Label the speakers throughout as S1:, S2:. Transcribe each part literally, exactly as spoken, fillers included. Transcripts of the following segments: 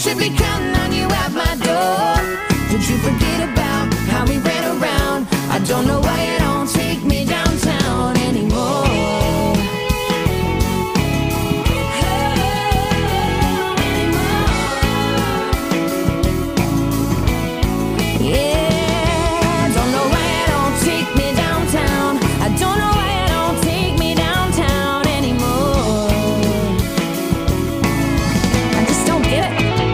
S1: should be counting on you at my door. Did you forget about how we ran around? I don't know why you don't take me downtown anymore. Yeah, don't know why you don't take me downtown. I don't know why you don't take me downtown anymore. I just don't get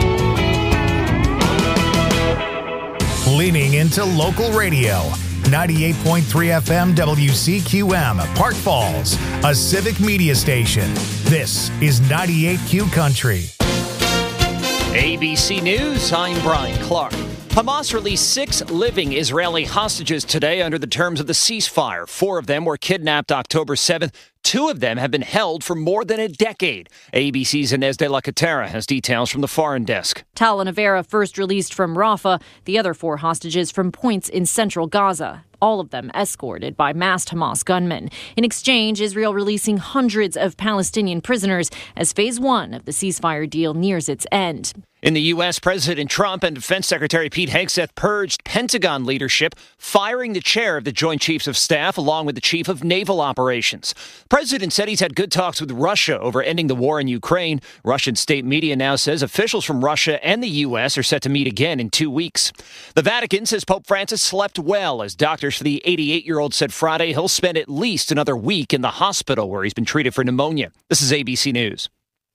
S1: it.
S2: Leaning into local radio. ninety-eight point three F M W C Q M, Park Falls, a civic media station. This is ninety-eight Q Country.
S3: A B C News, I'm Brian Clark. Hamas released six living Israeli hostages today under the terms of the ceasefire. Four of them were kidnapped October seventh. Two of them have been held for more than a decade. A B C's Inez de la Catera has details from the foreign desk.
S4: Tal and Avera first released from Rafah, the other four hostages from points in central Gaza. All of them escorted by masked Hamas gunmen. In exchange, Israel releasing hundreds of Palestinian prisoners as phase one of the ceasefire deal nears its end.
S3: In the U S, President Trump and Defense Secretary Pete Hegseth purged Pentagon leadership, firing the chair of the Joint Chiefs of Staff along with the Chief of Naval Operations. The president said he's had good talks with Russia over ending the war in Ukraine. Russian state media now says officials from Russia and the U S are set to meet again in two weeks. The Vatican says Pope Francis slept well as doctors for the eighty-eight-year-old said Friday he'll spend at least another week in the hospital where he's been treated for pneumonia. This is A B C News.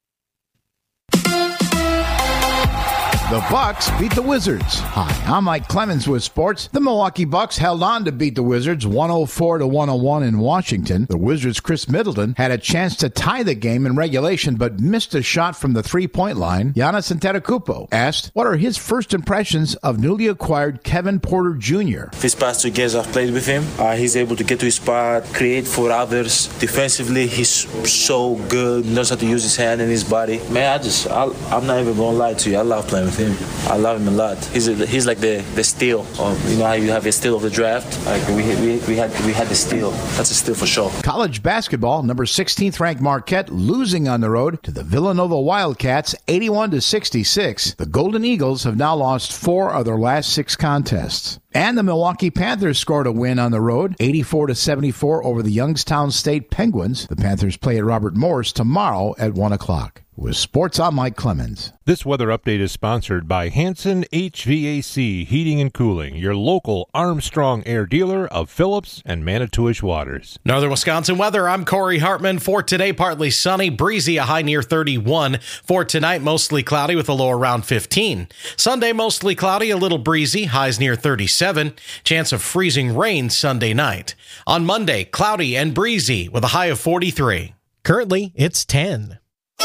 S5: The Bucks beat the Wizards. Hi, I'm Mike Clemens with sports. The Milwaukee Bucks held on to beat the Wizards one oh four to one oh one in Washington. The Wizards' Chris Middleton had a chance to tie the game in regulation but missed a shot from the three-point line. Giannis Antetokounmpo asked what are his first impressions of newly acquired Kevin Porter Junior
S6: These past two games I've played with him, uh, he's able to get to his spot, create for others. Defensively, he's so good, knows how to use his hand and his body. Man, I just, I, I'm not even going to lie to you. I love playing with him. I love him a lot. He's a, he's like the, the steal. Of, you know how you have a steal of the draft? Like we we we had we had the steal. That's a steal for sure.
S5: College basketball, number sixteenth ranked Marquette losing on the road to the Villanova Wildcats, eighty-one to sixty-six. The Golden Eagles have now lost four of their last six contests. And the Milwaukee Panthers scored a win on the road, eighty-four to seventy-four over the Youngstown State Penguins. The Panthers play at Robert Morris tomorrow at one o'clock. With sports, I'm Mike Clemens.
S7: This weather update is sponsored by Hanson H V A C Heating and Cooling, your local Armstrong Air dealer of Phillips and Manitowish Waters.
S8: Northern Wisconsin weather, I'm Corey Hartman. For today, partly sunny, breezy, a high near thirty-one. For tonight, mostly cloudy with a low around fifteen. Sunday, mostly cloudy, a little breezy, highs near thirty-seven. Chance of freezing rain Sunday night. On Monday, cloudy and breezy with a high of forty-three.
S9: Currently, it's ten.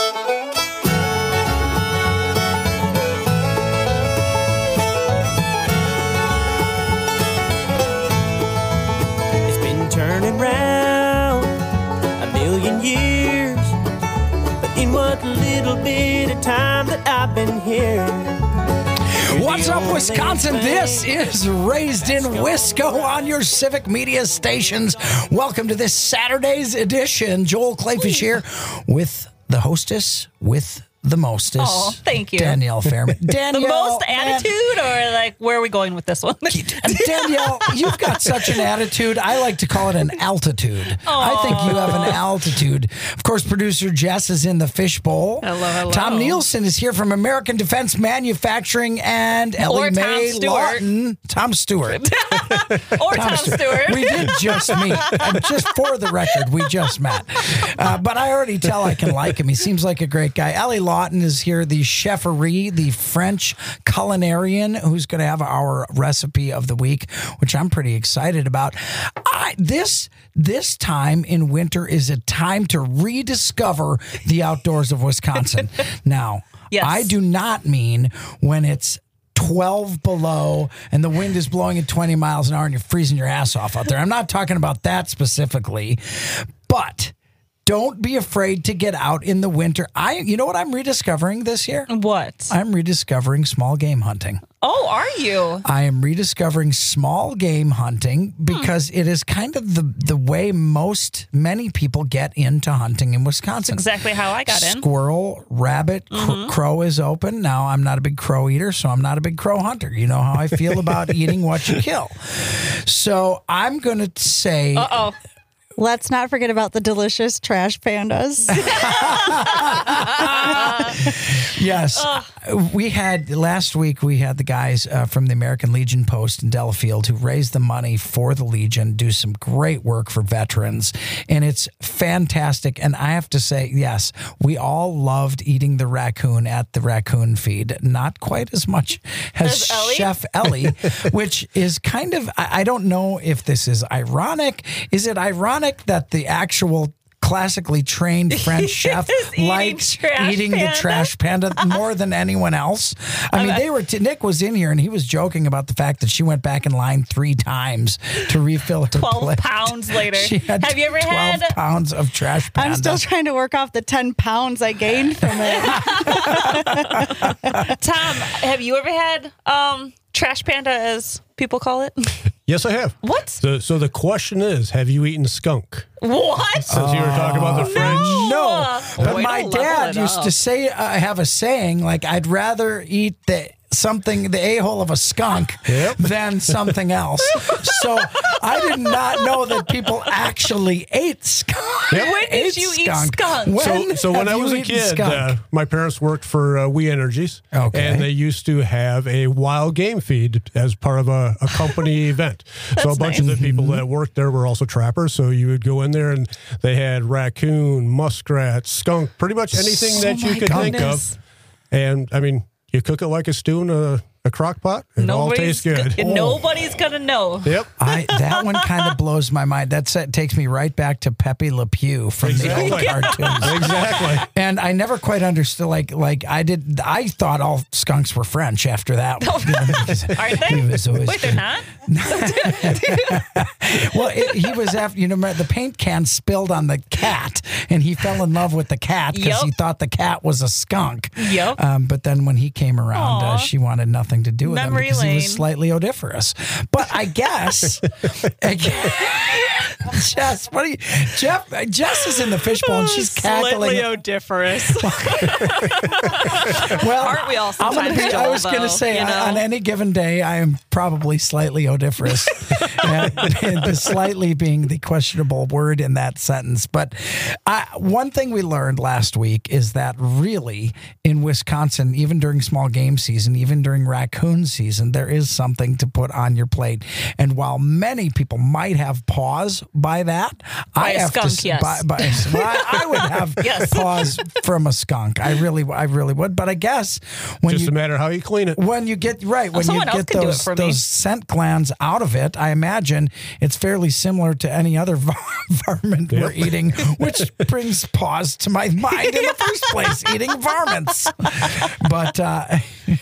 S10: Turning round a million years, but in what little bit of time that I've been here.
S11: What's up, Wisconsin? This is Raised in Wisco on your civic media stations. Welcome to this Saturday's edition. Joel Clayfish here with the hostess, with the mostess.
S12: Oh, thank you.
S11: Danielle Fairman. Danielle,
S12: the most
S11: man,
S12: attitude, or like, where are we going with this one?
S11: Danielle, you've got such an attitude. I like to call it an altitude. Aww. I think you have an altitude. Of course, producer Jess is in the fishbowl.
S12: Hello, hello.
S11: Tom Nielsen is here from American Defense Manufacturing and Ellie
S12: or
S11: Mae
S12: Tom
S11: Lawton. Tom Stewart.
S12: or Tom, Tom Stewart. Stewart.
S11: We did just meet. And just for the record, we just met. Uh, but I already tell I can like him. He seems like a great guy. Ellie Lawton is here, the cheferie, the French culinarian, who's going to have our recipe of the week, which I'm pretty excited about. I, this this time in winter is a time to rediscover the outdoors of Wisconsin. Now, yes. I do not mean when it's twelve below and the wind is blowing at twenty miles an hour and you're freezing your ass off out there. I'm not talking about that specifically, but don't be afraid to get out in the winter. I, you know what I'm rediscovering this year?
S12: What?
S11: I'm rediscovering small game hunting.
S12: Oh, are you?
S11: I am rediscovering small game hunting because hmm. it is kind of the, the way most, many people get into hunting in Wisconsin.
S12: That's exactly how I got in.
S11: Squirrel, rabbit, mm-hmm. cr- crow is open. Now, I'm not a big crow eater, so I'm not a big crow hunter. You know how I feel about eating what you kill. So I'm going to say...
S12: Uh-oh.
S13: Let's not forget about the delicious trash pandas.
S11: Yes. Uh. We had, last week, we had the guys uh, from the American Legion Post in Delafield who raised the money for the Legion, do some great work for veterans, and it's fantastic. And I have to say, yes, we all loved eating the raccoon at the raccoon feed. Not quite as much as, as Ellie? Chef Ellie, which is kind of, I, I don't know if this is ironic. Is it ironic that the actual classically trained French chef likes eating
S12: panda.
S11: the trash panda more than anyone else? I mean, they were. T- Nick was in here and he was joking about the fact that she went back in line three times to refill her
S12: twelve
S11: plate.
S12: pounds later.
S11: She had
S12: have you ever
S11: twelve
S12: had
S11: pounds of trash panda?
S13: I'm still trying to work off the ten pounds I gained from it.
S12: Tom, have you ever had um, trash panda, as people call it?
S14: Yes, I have.
S12: What?
S14: So, so the question is, have you eaten skunk?
S12: What?
S14: Since uh, you were talking about the French.
S11: No. no. But
S12: Way
S11: my dad used
S12: up.
S11: to say, I uh, have a saying, like, I'd rather eat the something, the a-hole of a skunk yep. than something else. So I did not know that people actually ate skunk.
S12: Yep. When did
S11: ate
S12: you
S11: skunk.
S12: eat skunk?
S11: When
S14: so so when I was a kid, uh, my parents worked for uh, We Energies, okay. and they used to have a wild game feed as part of a, a company event. So a bunch
S12: nice.
S14: of the people that worked there were also trappers, so you would go in there and they had raccoon, muskrat, skunk, pretty much anything
S12: oh
S14: that you could
S12: goodness.
S14: think of. And, I mean, you cook it like a stew in a, a crock pot, it all tastes good.
S12: Go- nobody's going to know.
S14: Yep.
S11: I, that one kind of blows my mind. That set, takes me right back to Pepe Le Pew from
S14: exactly.
S11: the old cartoons.
S14: Exactly.
S11: And I never quite understood, like, like I did, I thought all skunks were French after that one. You know,
S12: aren't they?
S11: always,
S12: Wait, they're not?
S11: Well, it, he was after, you know, the paint can spilled on the cat, and he fell in love with the cat because
S12: yep.
S11: he thought the cat was a skunk.
S12: Yep.
S11: Um, but then when he came around, uh, she wanted nothing to do with
S12: Memory
S11: him because
S12: lane.
S11: he was slightly odoriferous. But I guess, I guess Jess, what are you, Jeff? Jess is in the fishbowl and she's cackling.
S12: Slightly odoriferous.
S11: Well,
S12: aren't we all
S11: I'm gonna
S12: sometimes?
S11: be, I was going to
S12: though,
S11: say,
S12: you know?
S11: on any given day, I am probably slightly odoriferous. and, and the slightly being the questionable word in that sentence. But I, one thing we learned last week is that really in Wisconsin, even during small game season, even during raccoon season, there is something to put on your plate. And while many people might have pause by that,
S12: by
S11: I
S12: a
S11: have
S12: skunk,
S11: to.
S12: Yes.
S11: By, by, well, I, I would have
S12: yes.
S11: pause from a skunk. I really, I really would. But I guess when
S14: just
S11: you,
S14: a matter how you clean it.
S11: When you get right, when
S12: oh,
S11: you get those those scent glands out of it, I imagine it's fairly similar to any other varmint yep. we're eating, which brings pause to my mind in the first place, eating varmints. But uh,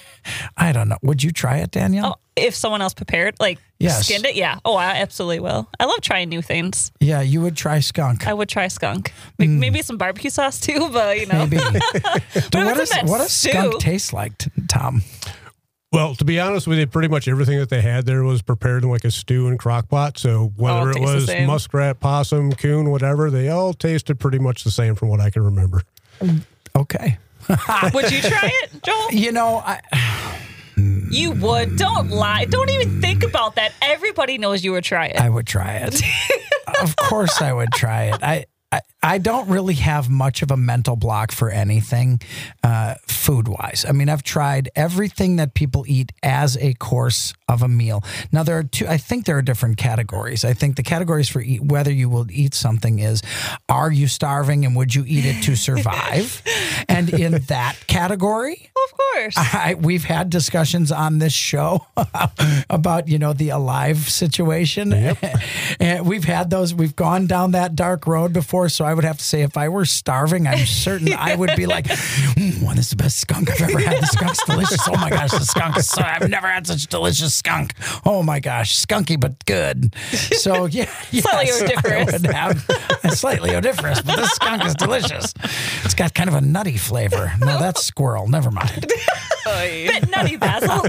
S11: I don't know. Would you try it, Danielle?
S12: Oh, if someone else prepared, like
S11: yes.
S12: skinned it? Yeah. Oh, I absolutely will. I love trying new things.
S11: Yeah, you would try skunk.
S12: I would try skunk. Maybe, mm. maybe some barbecue sauce too, but you know.
S11: Maybe.
S12: but
S11: what, is, what does
S12: stew,
S11: skunk taste like, Tom?
S14: Well, to be honest with you, pretty much everything that they had there was prepared in like a stew and crock pot. So whether
S12: oh, it,
S14: it was muskrat, possum, coon, whatever, they all tasted pretty much the same from what I can remember.
S11: Okay.
S12: Would you try it, Joel?
S11: You know, I...
S12: You would. Don't lie. Don't even think about that. Everybody knows you would try it.
S11: I would try it. Of course I would try it. I, I, I don't really have much of a mental block for anything uh, food-wise. I mean, I've tried everything that people eat as a course of a meal. Now, there are two, I think there are different categories. I think the categories for eat, whether you will eat something is, are you starving and would you eat it to survive? And in that category,
S12: of course,
S11: I, we've had discussions on this show about, you know, the Alive situation. Yep. And we've had those, we've gone down that dark road before. So I would have to say, if I were starving, I'm certain I would be like, mm, well, this is the best skunk I've ever had. The skunk's delicious. Oh my gosh, the skunk is so, I've never had such delicious skunk. Oh my gosh, skunky but good. So yeah, yes,
S12: Slightly odoriferous.
S11: I would have a slightly odoriferous, but this skunk is delicious. It's got kind of a nutty flavor. No, that's squirrel. Never mind.
S12: Bit nutty, Basil.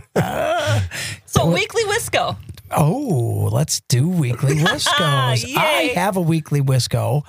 S12: So weekly Wisco.
S11: Oh, let's do weekly Wiscos. I have a weekly Wisco,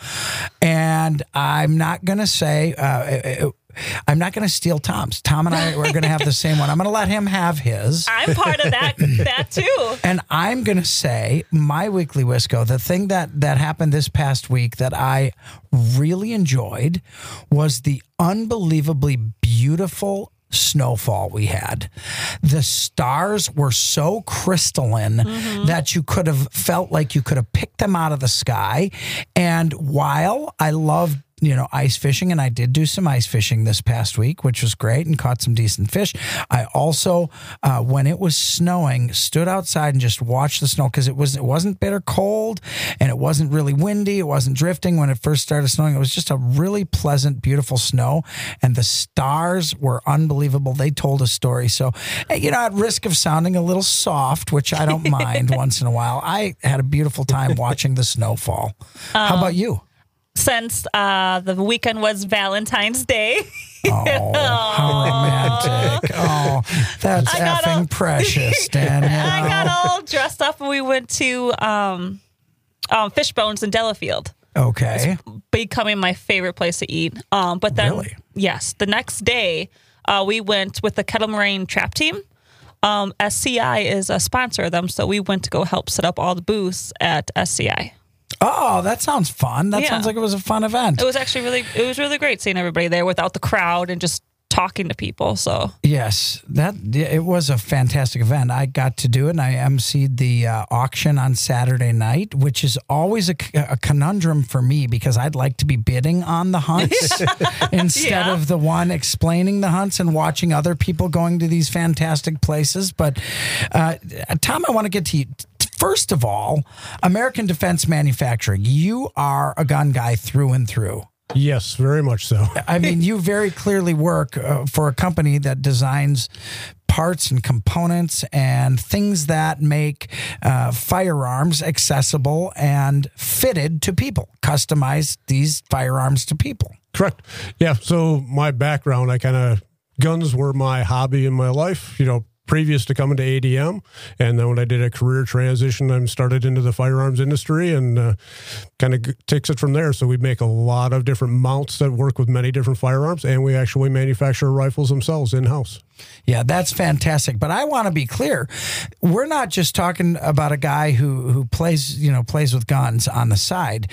S11: and I'm not going to say, uh, I'm not going to steal Tom's. Tom and I are going to have the same one. I'm going to let him have his.
S12: I'm part of that, that too.
S11: And I'm going to say my weekly Wisco, the thing that, that happened this past week that I really enjoyed was the unbelievably beautiful snowfall we had. The stars were so crystalline mm-hmm. that you could have felt like you could have picked them out of the sky. And while I loved, you know, ice fishing, and I did do some ice fishing this past week, which was great, and caught some decent fish. I also, uh, when it was snowing, stood outside and just watched the snow because it was it wasn't bitter cold, and it wasn't really windy. It wasn't drifting when it first started snowing. It was just a really pleasant, beautiful snow, and the stars were unbelievable. They told a story. So, you know, at risk of sounding a little soft, which I don't mind once in a while, I had a beautiful time watching the snowfall. Um, How about you?
S12: Since uh, the weekend was Valentine's Day.
S11: Oh, how romantic. Oh, that's effing all, precious, Danielle.
S12: I got all dressed up and we went to um, um, Fishbones in Delafield.
S11: Okay.
S12: It's becoming my favorite place to eat. Um, but then,
S11: really?
S12: Yes, the next day uh, we went with the Kettle Moraine Trap Team. Um, S C I is a sponsor of them, so we went to go help set up all the booths at S C I.
S11: Oh, that sounds fun. That
S12: yeah.
S11: sounds like it was a fun event.
S12: It was actually really, it was really great seeing everybody there without the crowd and just talking to people. So
S11: yes, that it was a fantastic event. I got to do it, and I emceed the uh, auction on Saturday night, which is always a, a conundrum for me because I'd like to be bidding on the hunts instead yeah. of the one explaining the hunts and watching other people going to these fantastic places. But uh, Tom, I want to get to you. First of all, American Defense Manufacturing, you are a gun guy through and through.
S14: Yes, very much so.
S11: I mean, you very clearly work uh, for a company that designs parts and components and things that make uh, firearms accessible and fitted to people, customize these firearms to people.
S14: Correct. Yeah, so my background, I kind of, guns were my hobby in my life, you know, previous to coming to A D M. And then when I did a career transition, I started into the firearms industry and uh, kind of takes it from there. So we make a lot of different mounts that work with many different firearms, and we actually manufacture rifles themselves in-house.
S11: Yeah, that's fantastic. But I want to be clear. We're not just talking about a guy who, who plays, you know, plays with guns on the side.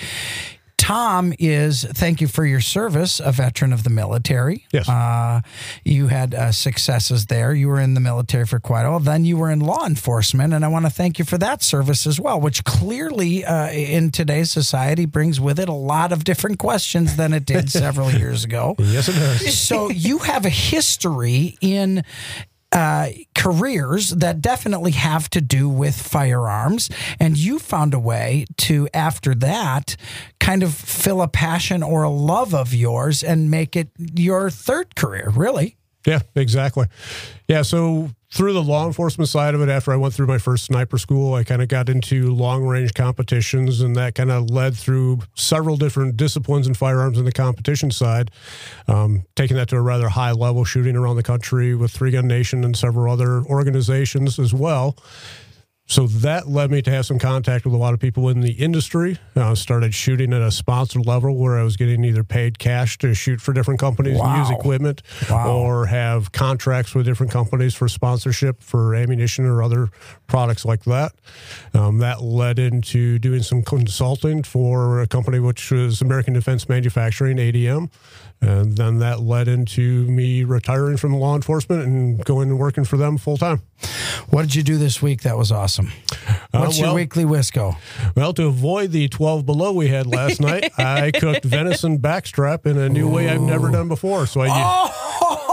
S11: Tom is, thank you for your service, a veteran of the military.
S14: Yes.
S11: Uh, you had uh, successes there. You were in the military for quite a while. Then you were in law enforcement, and I want to thank you for that service as well, which clearly uh, in today's society brings with it a lot of different questions than it did several years ago.
S14: Yes, it does.
S11: So you have a history in Uh, careers that definitely have to do with firearms, and you found a way to, after that, kind of fill a passion or a love of yours and make it your third career, really.
S14: Yeah, exactly. Yeah, so through the law enforcement side of it, after I went through my first sniper school, I kind of got into long-range competitions, and that kind of led through several different disciplines in firearms in the competition side, um, taking that to a rather high level, shooting around the country with Three Gun Nation and several other organizations as well. So that led me to have some contact with a lot of people in the industry. I uh, started shooting at a sponsored level where I was getting either paid cash to shoot for different companies
S11: wow.
S14: and use equipment,
S11: wow.
S14: or have contracts with different companies for sponsorship for ammunition or other products like that. Um, that led into doing some consulting for a company which was American Defense Manufacturing, A D M. And then that led into me retiring from law enforcement and going and working for them full time.
S11: What did you do this week that was awesome? What's
S14: uh, well,
S11: your weekly Wisco?
S14: Well, to avoid the twelve below we had last night, I cooked venison backstrap in a new Ooh. way I've never done before. So I
S11: oh,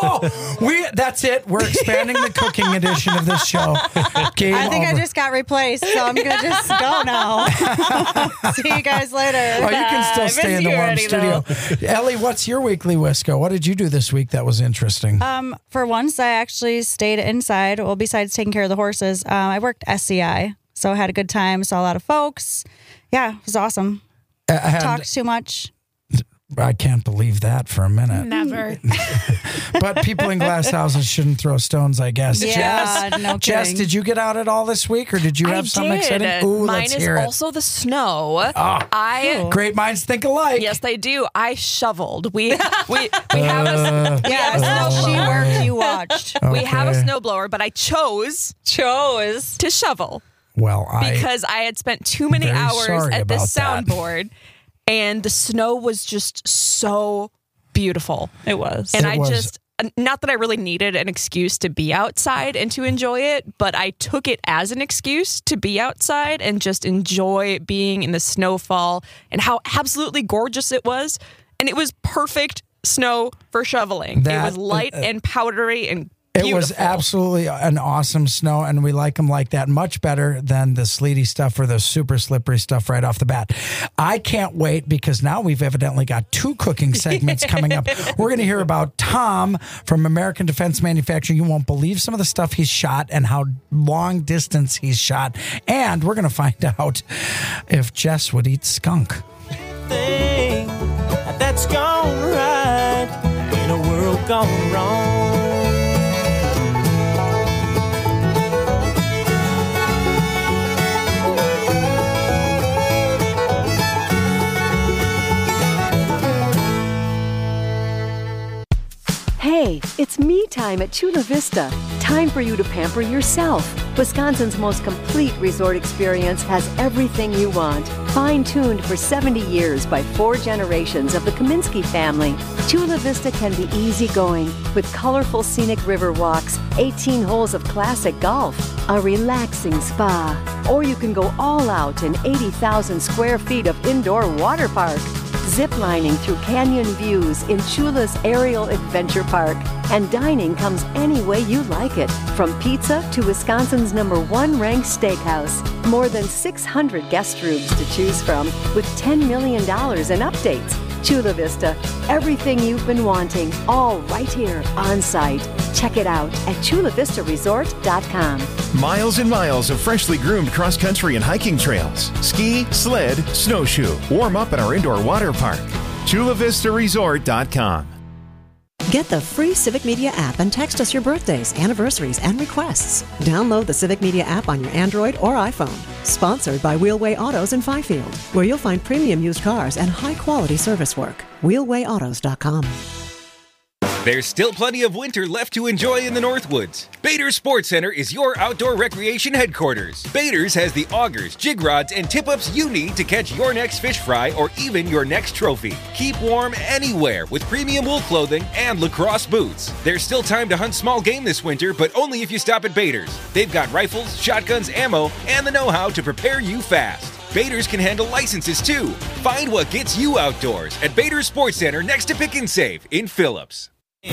S11: Oh, we that's it. We're expanding the cooking edition of this show. Game
S13: I think
S11: over.
S13: I just got replaced, so I'm gonna just go now. See you guys later.
S11: Oh, you can still stay in the warm studio. Ellie, what's your weekly Wisco? What did you do this week that was interesting?
S13: Um, for once, I actually stayed inside. Well, besides taking care of the horses, um, I worked S C I, so I had a good time. Saw a lot of folks. Yeah, it was awesome.
S11: Uh, and-
S13: Talked too much.
S11: I can't believe that for a minute.
S15: Never.
S11: But people in glass houses shouldn't throw stones, I guess.
S13: Yeah,
S11: Jess,
S13: no
S11: Jess,
S13: kidding.
S11: did you get out at all this week, or did you have
S15: I
S11: something
S15: did.
S11: exciting? Ooh,
S15: Mine
S11: let's
S15: is
S11: hear it.
S15: also the snow.
S11: Ah,
S15: I
S11: great minds think alike.
S15: Yes, they do. I shoveled. We we we have
S11: Uh,
S15: a we have a
S13: Yeah,
S15: snow
S13: she
S15: blower.
S13: worked, you watched.
S15: We have a
S11: Okay.
S15: snowblower, but I chose chose to shovel
S11: Well, I
S15: because I had spent too many
S11: very
S15: hours
S11: sorry
S15: at this
S11: about that.
S15: soundboard, and the snow was just so beautiful.
S12: It was.
S15: And
S11: It
S15: I
S11: was.
S15: just, not that I really needed an excuse to be outside and to enjoy it, but I took it as an excuse to be outside and just enjoy being in the snowfall and how absolutely gorgeous it was. And it was perfect snow for shoveling.
S11: That-
S15: it was light
S11: uh,
S15: and powdery and
S11: It
S15: beautiful.
S11: was absolutely an awesome snow, and we like them like that much better than the sleety stuff or the super slippery stuff right off the bat. I can't wait because now we've evidently got two cooking segments coming up. We're going to hear about Tom from American Defense Manufacturing. You won't believe some of the stuff he's shot and how long distance he's shot. And we're going to find out if Jess would eat skunk.
S10: Thing that's gone right in a world gone wrong.
S16: Hey, it's me time at Chula Vista. Time for you to pamper yourself. Wisconsin's most complete resort experience has everything you want. Fine-tuned for seventy years by four generations of the Kaminsky family, Chula Vista can be easygoing with colorful scenic river walks, eighteen holes of classic golf, a relaxing spa, or you can go all out in eighty thousand square feet of indoor water park. Ziplining through canyon views in Chula's Aerial Adventure Park. And dining comes any way you like it, from pizza to Wisconsin's number one ranked steakhouse. More than six hundred guest rooms to choose from with ten million dollars in updates. Chula Vista, everything you've been wanting, all right here on site. Check it out at chula vista resort dot com.
S17: Miles and miles of freshly groomed cross-country and hiking trails. Ski, sled, snowshoe. Warm up at our indoor water park. chula vista resort dot com.
S18: Get the free Civic Media app and text us your birthdays, anniversaries, and requests. Download the Civic Media app on your Android or iPhone. Sponsored by Wheelway Autos in Fifield, where you'll find premium used cars and high-quality service work. wheelway autos dot com.
S19: There's still plenty of winter left to enjoy in the Northwoods. Bader's Sports Center is your outdoor recreation headquarters. Bader's has the augers, jig rods, and tip-ups you need to catch your next fish fry or even your next trophy. Keep warm anywhere with premium wool clothing and lacrosse boots. There's still time to hunt small game this winter, but only if you stop at Bader's. They've got rifles, shotguns, ammo, and the know-how to prepare you fast. Bader's can handle licenses too. Find what gets you outdoors at Bader's Sports Center next to Pick and Save in Phillips.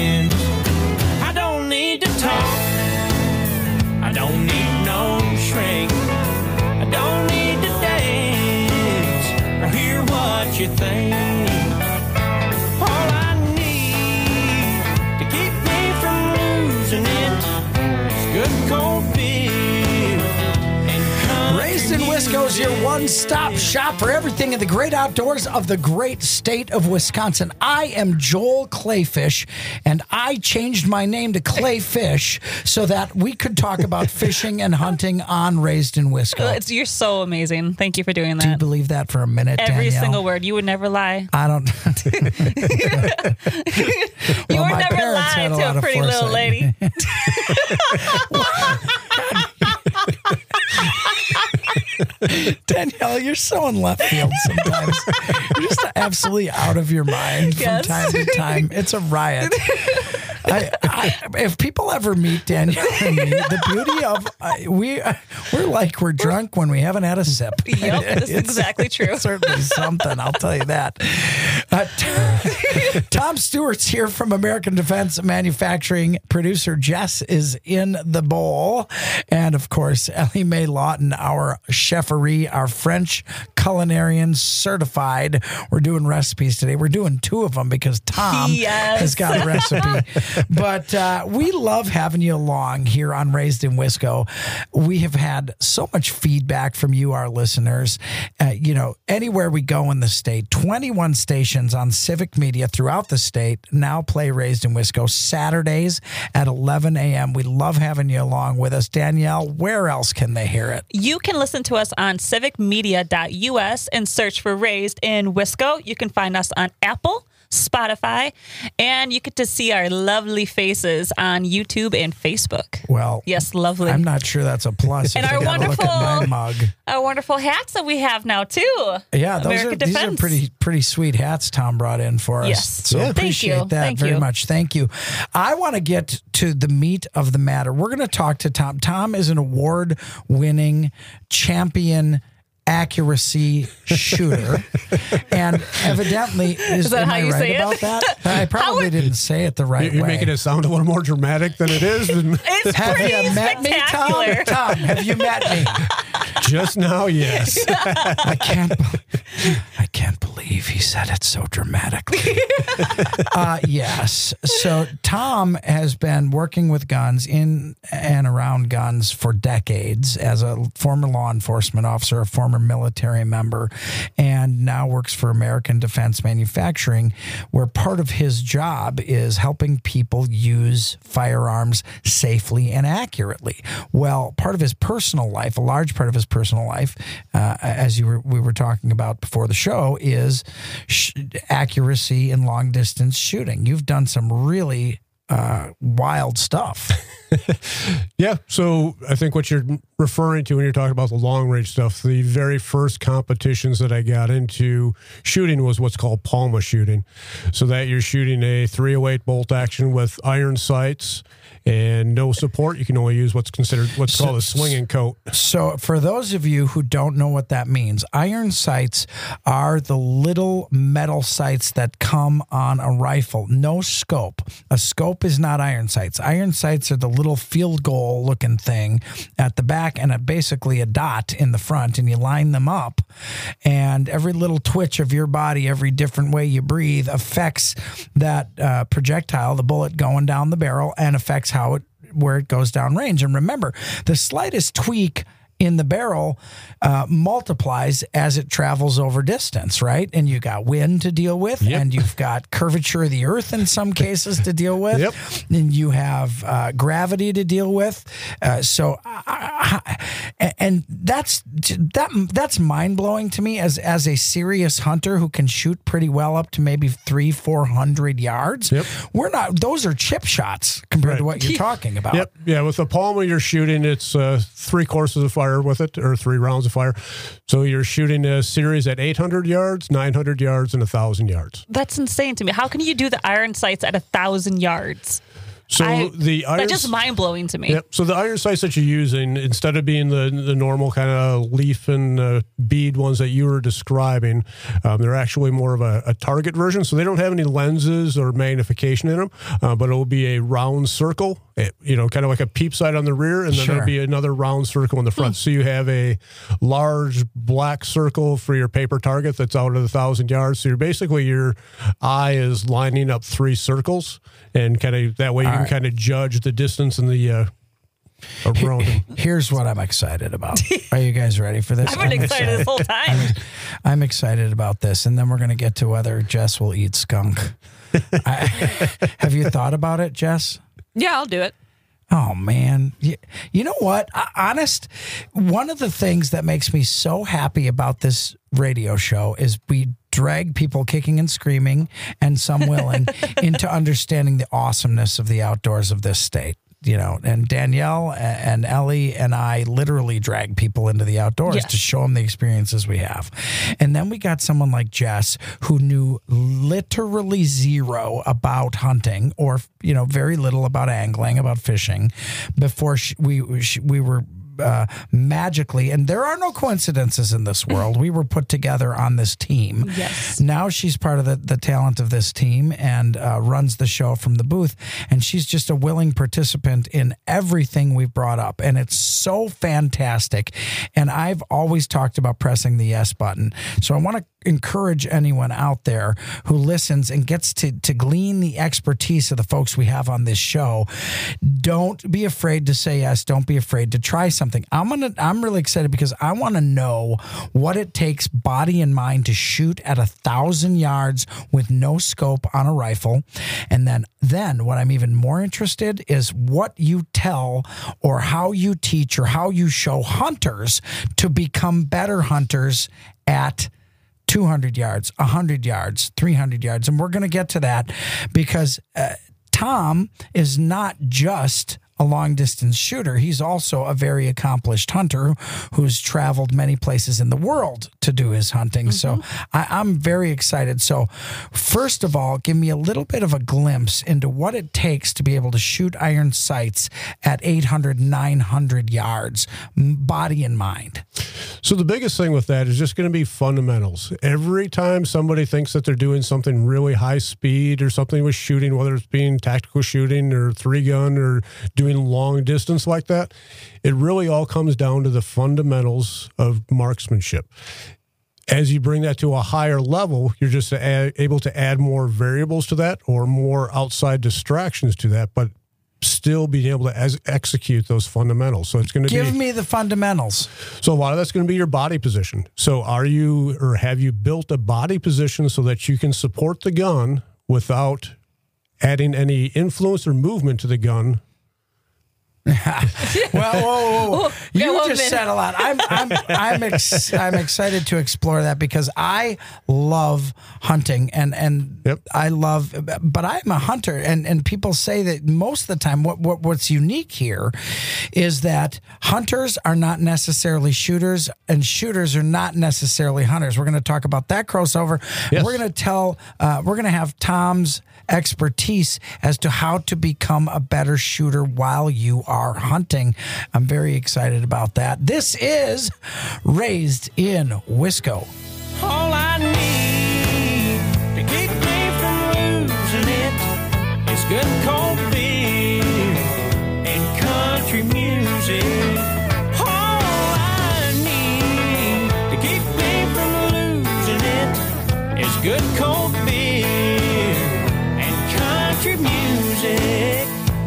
S10: I don't need to talk. I don't need no shrink. I don't need to dance or hear what you think. All I need to keep me from losing it is good cold beer.
S11: Raised in Wisco's your one-stop shop for everything in the great outdoors of the great state of Wisconsin. I am Joel Clayfish, and I changed my name to Clayfish so that we could talk about fishing and hunting on Raised in Wisco.
S12: It's, you're so amazing. Thank you for doing that.
S11: Do you believe that for a minute,
S12: Every
S11: Danielle?
S12: single word. You would never lie.
S11: I don't.
S12: You
S11: Well,
S12: would
S11: my
S12: never
S11: parents
S12: lie
S11: had a
S12: to
S11: lot
S12: a
S11: of
S12: pretty little
S11: foresight.
S12: lady.
S11: Danielle, you're so in left field sometimes. You're just absolutely out of your mind from
S12: Yes.
S11: time to time. It's a riot. I, I, if people ever meet Danielle and me, the beauty of uh, we uh, we're like we're drunk when we haven't had a sip.
S12: Yep, that's
S11: It's
S12: exactly true.
S11: Certainly something, I'll tell you that. Uh, Tom, Tom Stewart's here from American Defense Manufacturing. Producer Jess is in the bowl, and of course Ellie Mae Lawton, our cheferie, our French culinarian certified. We're doing recipes today. We're doing two of them because Tom
S12: Yes.
S11: has got a recipe. But uh, we love having you along here on Raised in Wisco. We have had so much feedback from you, our listeners. Uh, you know, anywhere we go in the state, twenty-one stations on Civic Media throughout the state now play Raised in Wisco Saturdays at eleven a.m. We love having you along with us. Danielle, where else can they hear it?
S12: You can listen to us on civic media dot u s and search for Raised in Wisco. You can find us on Apple, Spotify, and you get to see our lovely faces on YouTube and Facebook.
S11: Well,
S12: yes, lovely.
S11: I'm not sure that's a plus.
S12: And
S11: if
S12: our
S11: I gotta
S12: wonderful,
S11: look at my mug.
S12: our wonderful hats that we have now too.
S11: Yeah, those
S12: American
S11: are
S12: Defense.
S11: these are pretty pretty sweet hats Tom brought in for us.
S12: Yes.
S11: So
S12: Yeah. Thank
S11: appreciate
S12: you.
S11: that
S12: Thank
S11: very
S12: you.
S11: much. Thank you. I want to get to the meat of the matter. We're going to talk to Tom. Tom is an award-winning champion accuracy shooter, and evidently is,
S12: Is that
S11: am
S12: how
S11: I
S12: you
S11: right
S12: say it?
S11: about that? I probably didn't say it the right
S14: You're
S11: way.
S14: making it sound a little more dramatic than it is.
S12: It's
S11: have
S12: pretty
S11: you met me, Tom?
S12: spectacular.
S11: Tom, have you met me?
S14: Just now, yes.
S11: I can't. be- I can't believe he said it so dramatically. uh, yes. So Tom has been working with guns in and around guns for decades as a former law enforcement officer, a former military member, and now works for American Defense Manufacturing, where part of his job is helping people use firearms safely and accurately. Well, part of his personal life, a large part of his personal life, uh, as you were we were talking about before the show, is sh- accuracy in long distance shooting. You've done some really uh, wild stuff.
S14: Yeah, so I think what you're referring to when you're talking about the long range stuff, the very first competitions that I got into shooting was what's called Palma shooting. So that you're shooting a three oh eight bolt action with iron sights and no support. You can only use what's considered what's
S11: So-
S14: called a swinging coat.
S11: So, for those of you who don't know what that means, iron sights are the little metal sights that come on a rifle. No scope. A scope is not iron sights. Iron sights are the little field goal looking thing at the back and a, basically a dot in the front, and you line them up, and every little twitch of your body, every different way you breathe affects that uh, projectile, the bullet going down the barrel, and affects how it where it goes down range. And remember, the slightest tweak in the barrel uh, multiplies as it travels over distance, right? And you got wind to deal with,
S14: Yep.
S11: and you've got curvature of the earth in some cases to deal with,
S14: Yep.
S11: and you have uh, gravity to deal with. Uh, so, I, I, and that's that that's mind blowing to me as as a serious hunter who can shoot pretty well up to maybe three, four hundred yards.
S14: Yep.
S11: We're not; those are chip shots compared to
S14: Right.
S11: what you're talking about.
S14: Yep. Yeah. With the Palma, you're shooting, it's uh, three courses of fire with it, or three rounds of fire. So you're shooting a series at eight hundred yards, nine hundred yards, and one thousand yards.
S12: That's insane to me. How can you do the iron sights at a thousand yards?
S14: So
S12: I-
S14: the iron
S12: that's just mind blowing to me.
S14: Yep. So the iron sights that you're using, instead of being the the normal kind of leaf and uh, bead ones that you were describing, um, they're actually more of a, a target version. So they don't have any lenses or magnification in them, uh, but it will be a round circle, it, you know, kind of like a peep sight on the rear, and then
S11: Sure.
S14: there'll be another round circle in the front. So you have a large black circle for your paper target that's out at a thousand yards. So you're basically, your eye is lining up three circles, and kind of that way you
S11: All
S14: can
S11: right.
S14: kind of judge the distance and the uh, around them.
S11: Here's what I'm excited about. Are you guys ready for this?
S12: I've been
S11: I'm
S12: excited this whole time.
S11: I'm excited about this, and then we're going to get to whether Jess will eat skunk. I, have you thought about it, Jess?
S15: Yeah, I'll do it.
S11: Oh, man. You, you know what? I, honest, one of the things that makes me so happy about this radio show is we drag people kicking and screaming, and some willing, into understanding the awesomeness of the outdoors of this state. you know, and Danielle and Ellie and I literally drag people into the outdoors
S12: Yes.
S11: to show them the experiences we have. And then we got someone like Jess who knew literally zero about hunting, or, you know, very little about angling, about fishing, before she, we she, we were uh, magically, and there are no coincidences in this world, we were put together on this team.
S12: Yes.
S11: Now she's part of the, the talent of this team and uh, runs the show from the booth. And she's just a willing participant in everything we've brought up. And it's so fantastic. And I've always talked about pressing the yes button. So I want to encourage anyone out there who listens and gets to, to glean the expertise of the folks we have on this show. Don't be afraid to say yes. Don't be afraid to try something. I'm gonna, I'm really excited because I want to know what it takes, body and mind, to shoot at a thousand yards with no scope on a rifle. And then, then what I'm even more interested is what you tell or how you teach or how you show hunters to become better hunters at two hundred yards, one hundred yards, three hundred yards. And we're going to get to that because uh, Tom is not just a long distance shooter. He's also a very accomplished hunter who's traveled many places in the world to do his hunting. Mm-hmm. So I, I'm very excited. So first of all, give me a little bit of a glimpse into what it takes to be able to shoot iron sights at eight hundred, nine hundred yards, body and mind.
S14: So the biggest thing with that is just going to be fundamentals. Every time somebody thinks that they're doing something really high speed or something with shooting, whether it's being tactical shooting or three gun or doing long distance like that, it really all comes down to the fundamentals of marksmanship. As you bring that to a higher level, you're just a- able to add more variables to that or more outside distractions to that, but still being able to as- execute those fundamentals. So it's going to
S11: Give
S14: be,
S11: me the fundamentals.
S14: So a lot of that's going to be your body position. So are you, or have you built a body position so that you can support the gun without adding any influence or movement to the gun?
S11: well, whoa, whoa, whoa.
S12: Yeah,
S11: You
S12: one
S11: just
S12: minute.
S11: said a lot. I'm, I'm, I'm, ex- I'm excited to explore that because I love hunting and, and
S14: Yep.
S11: I love, but I'm a hunter and, and people say that most of the time what, what, what's unique here is that hunters are not necessarily shooters and shooters are not necessarily hunters. We're going to talk about that crossover.
S14: Yes.
S11: We're going to tell, uh, we're going to have Tom's expertise as to how to become a better shooter while you are hunting. I'm very excited about that. This is Raised in Wisco.
S10: All I need to keep me from losing it is good cold beer and country music. All I need to keep me from losing it is good cold beer and country music.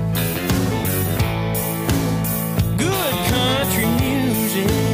S10: Good country music.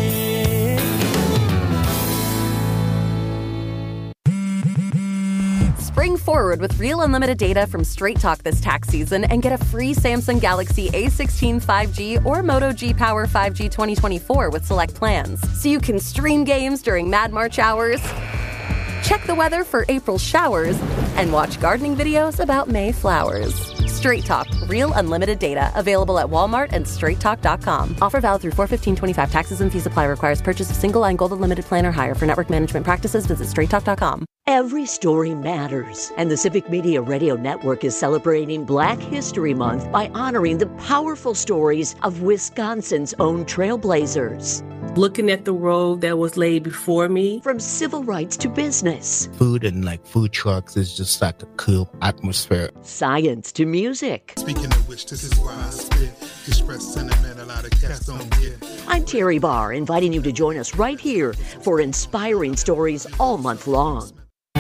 S20: Spring forward with real unlimited data from Straight Talk this tax season and get a free Samsung Galaxy A sixteen five G or Moto G Power five G twenty twenty-four with select plans. So you can stream games during Mad March hours, check the weather for April showers, and watch gardening videos about May flowers. Straight Talk, real unlimited data. Available at Walmart and straight talk dot com. Offer valid through four fifteen twenty-five. Taxes and fees apply. Requires purchase of single line gold unlimited plan or higher. For network management practices, visit straight talk dot com.
S21: Every story matters, and the Civic Media Radio Network is celebrating Black History Month by honoring the powerful stories of Wisconsin's own trailblazers.
S22: Looking at the road that was laid before me.
S21: From civil rights to business.
S23: Food and like food trucks is just like a cool atmosphere.
S21: Science to music.
S24: Speaking of which, this is why I spit. Express sentiment a lot of cats don't get.
S21: I'm Terry Barr, inviting you to join us right here for inspiring stories all month long.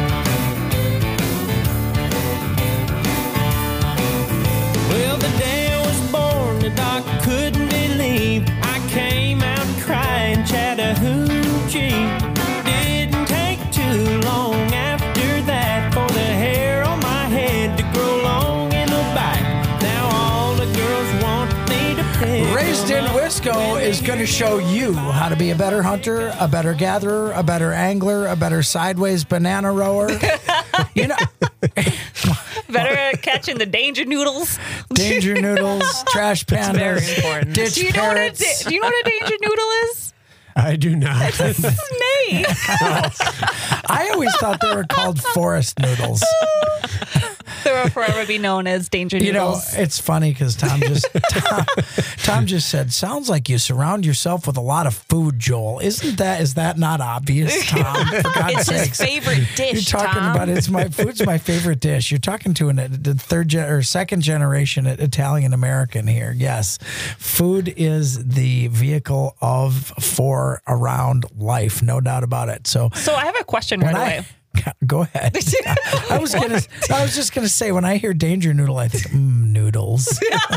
S10: Well, the day I was born, the doc couldn't believe I came out crying Chattahoochee. Didn't take too long after that for the hair on my head to grow long in the back. Now all the girls want me to pick
S11: Raised in
S10: them up.
S11: Wisco is going to show you how to be a better hunter, a better gatherer, a better angler, a better sideways banana rower. You know,
S12: Better at catching the danger noodles.
S11: Danger noodles, trash pandas.
S15: very important.
S11: Ditch
S12: Do you know what a
S11: parrots.
S12: da- do you know what a danger noodle is?
S14: I do not.
S12: It's a snake.
S11: I always thought they were called forest noodles.
S12: They will forever be known as danger
S11: You know,
S12: noodles.
S11: it's funny because Tom just Tom, Tom just said, "Sounds like you surround yourself with a lot of food, Joel." Isn't that? Is that not obvious, Tom? For God's
S15: It's his
S11: sakes.
S15: favorite dish,
S11: You're talking
S15: Tom.
S11: about it's my food's my favorite dish. You're talking to an, a third gen, or second generation Italian American here. Yes, food is the vehicle of for around life, no doubt about it. So,
S12: So I have a question right
S11: when I-
S12: away.
S11: Go ahead. I was gonna. I was just gonna say when I hear danger noodle, I think mm, noodles.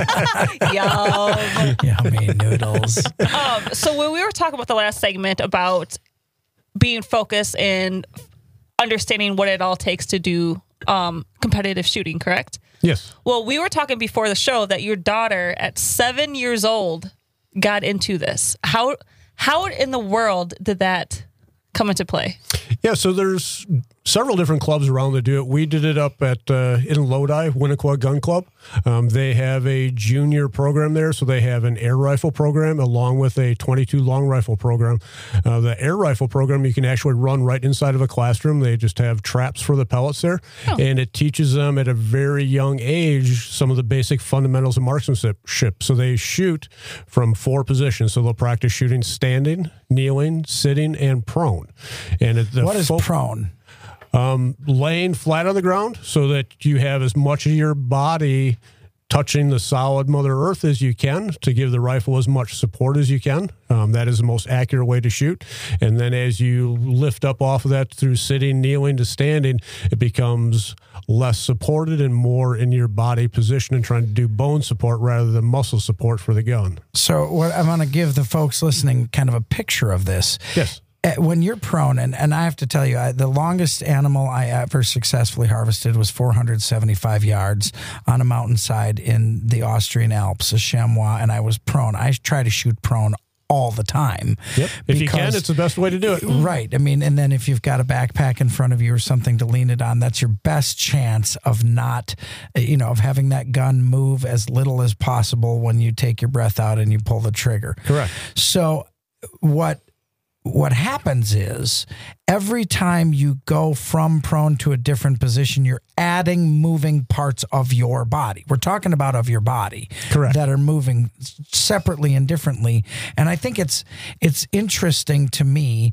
S12: Yum.
S11: Yummy noodles.
S12: Um, so when we were talking about the last segment about being focused and understanding what it all takes to do um, competitive shooting, correct?
S14: Yes.
S12: Well, we were talking before the show that your daughter at seven years old got into this. How how in the world did that come into play?
S14: Yeah, so there's several different clubs around that do it. We did it up at uh, in Lodi, Winnequa Gun Club. Um, they have a junior program there, so they have an air rifle program along with a twenty-two long rifle program. Uh, the air rifle program you can actually run right inside of a classroom. They just have traps for the pellets there, oh. and it teaches them at a very young age some of the basic fundamentals of marksmanship. So they shoot from four positions. So they'll practice shooting standing, kneeling, sitting, and prone. And it, the
S11: what is
S14: fo-
S11: prone?
S14: Um, laying flat on the ground so that you have as much of your body touching the solid Mother Earth as you can to give the rifle as much support as you can. Um, that is the most accurate way to shoot. And then as you lift up off of that through sitting, kneeling to standing, it becomes less supported and more in your body position and trying to do bone support rather than muscle support for the gun.
S11: So what I'm going to give the folks listening kind of a picture of this.
S14: Yes.
S11: When you're prone, and, and I have to tell you, I, the longest animal I ever successfully harvested was four hundred seventy-five yards on a mountainside in the Austrian Alps, a chamois, and I was prone. I try to shoot prone all the time.
S14: Yep. If you can, it's the best way to do it.
S11: Right. I mean, and then if you've got a backpack in front of you or something to lean it on, that's your best chance of not, you know, of having that gun move as little as possible when you take your breath out and you pull the trigger.
S14: Correct.
S11: So what What happens is every time you go from prone to a different position, you're adding moving parts of your body. We're talking about of your body.
S14: Correct.
S11: That are moving separately and differently. And I think it's it's interesting to me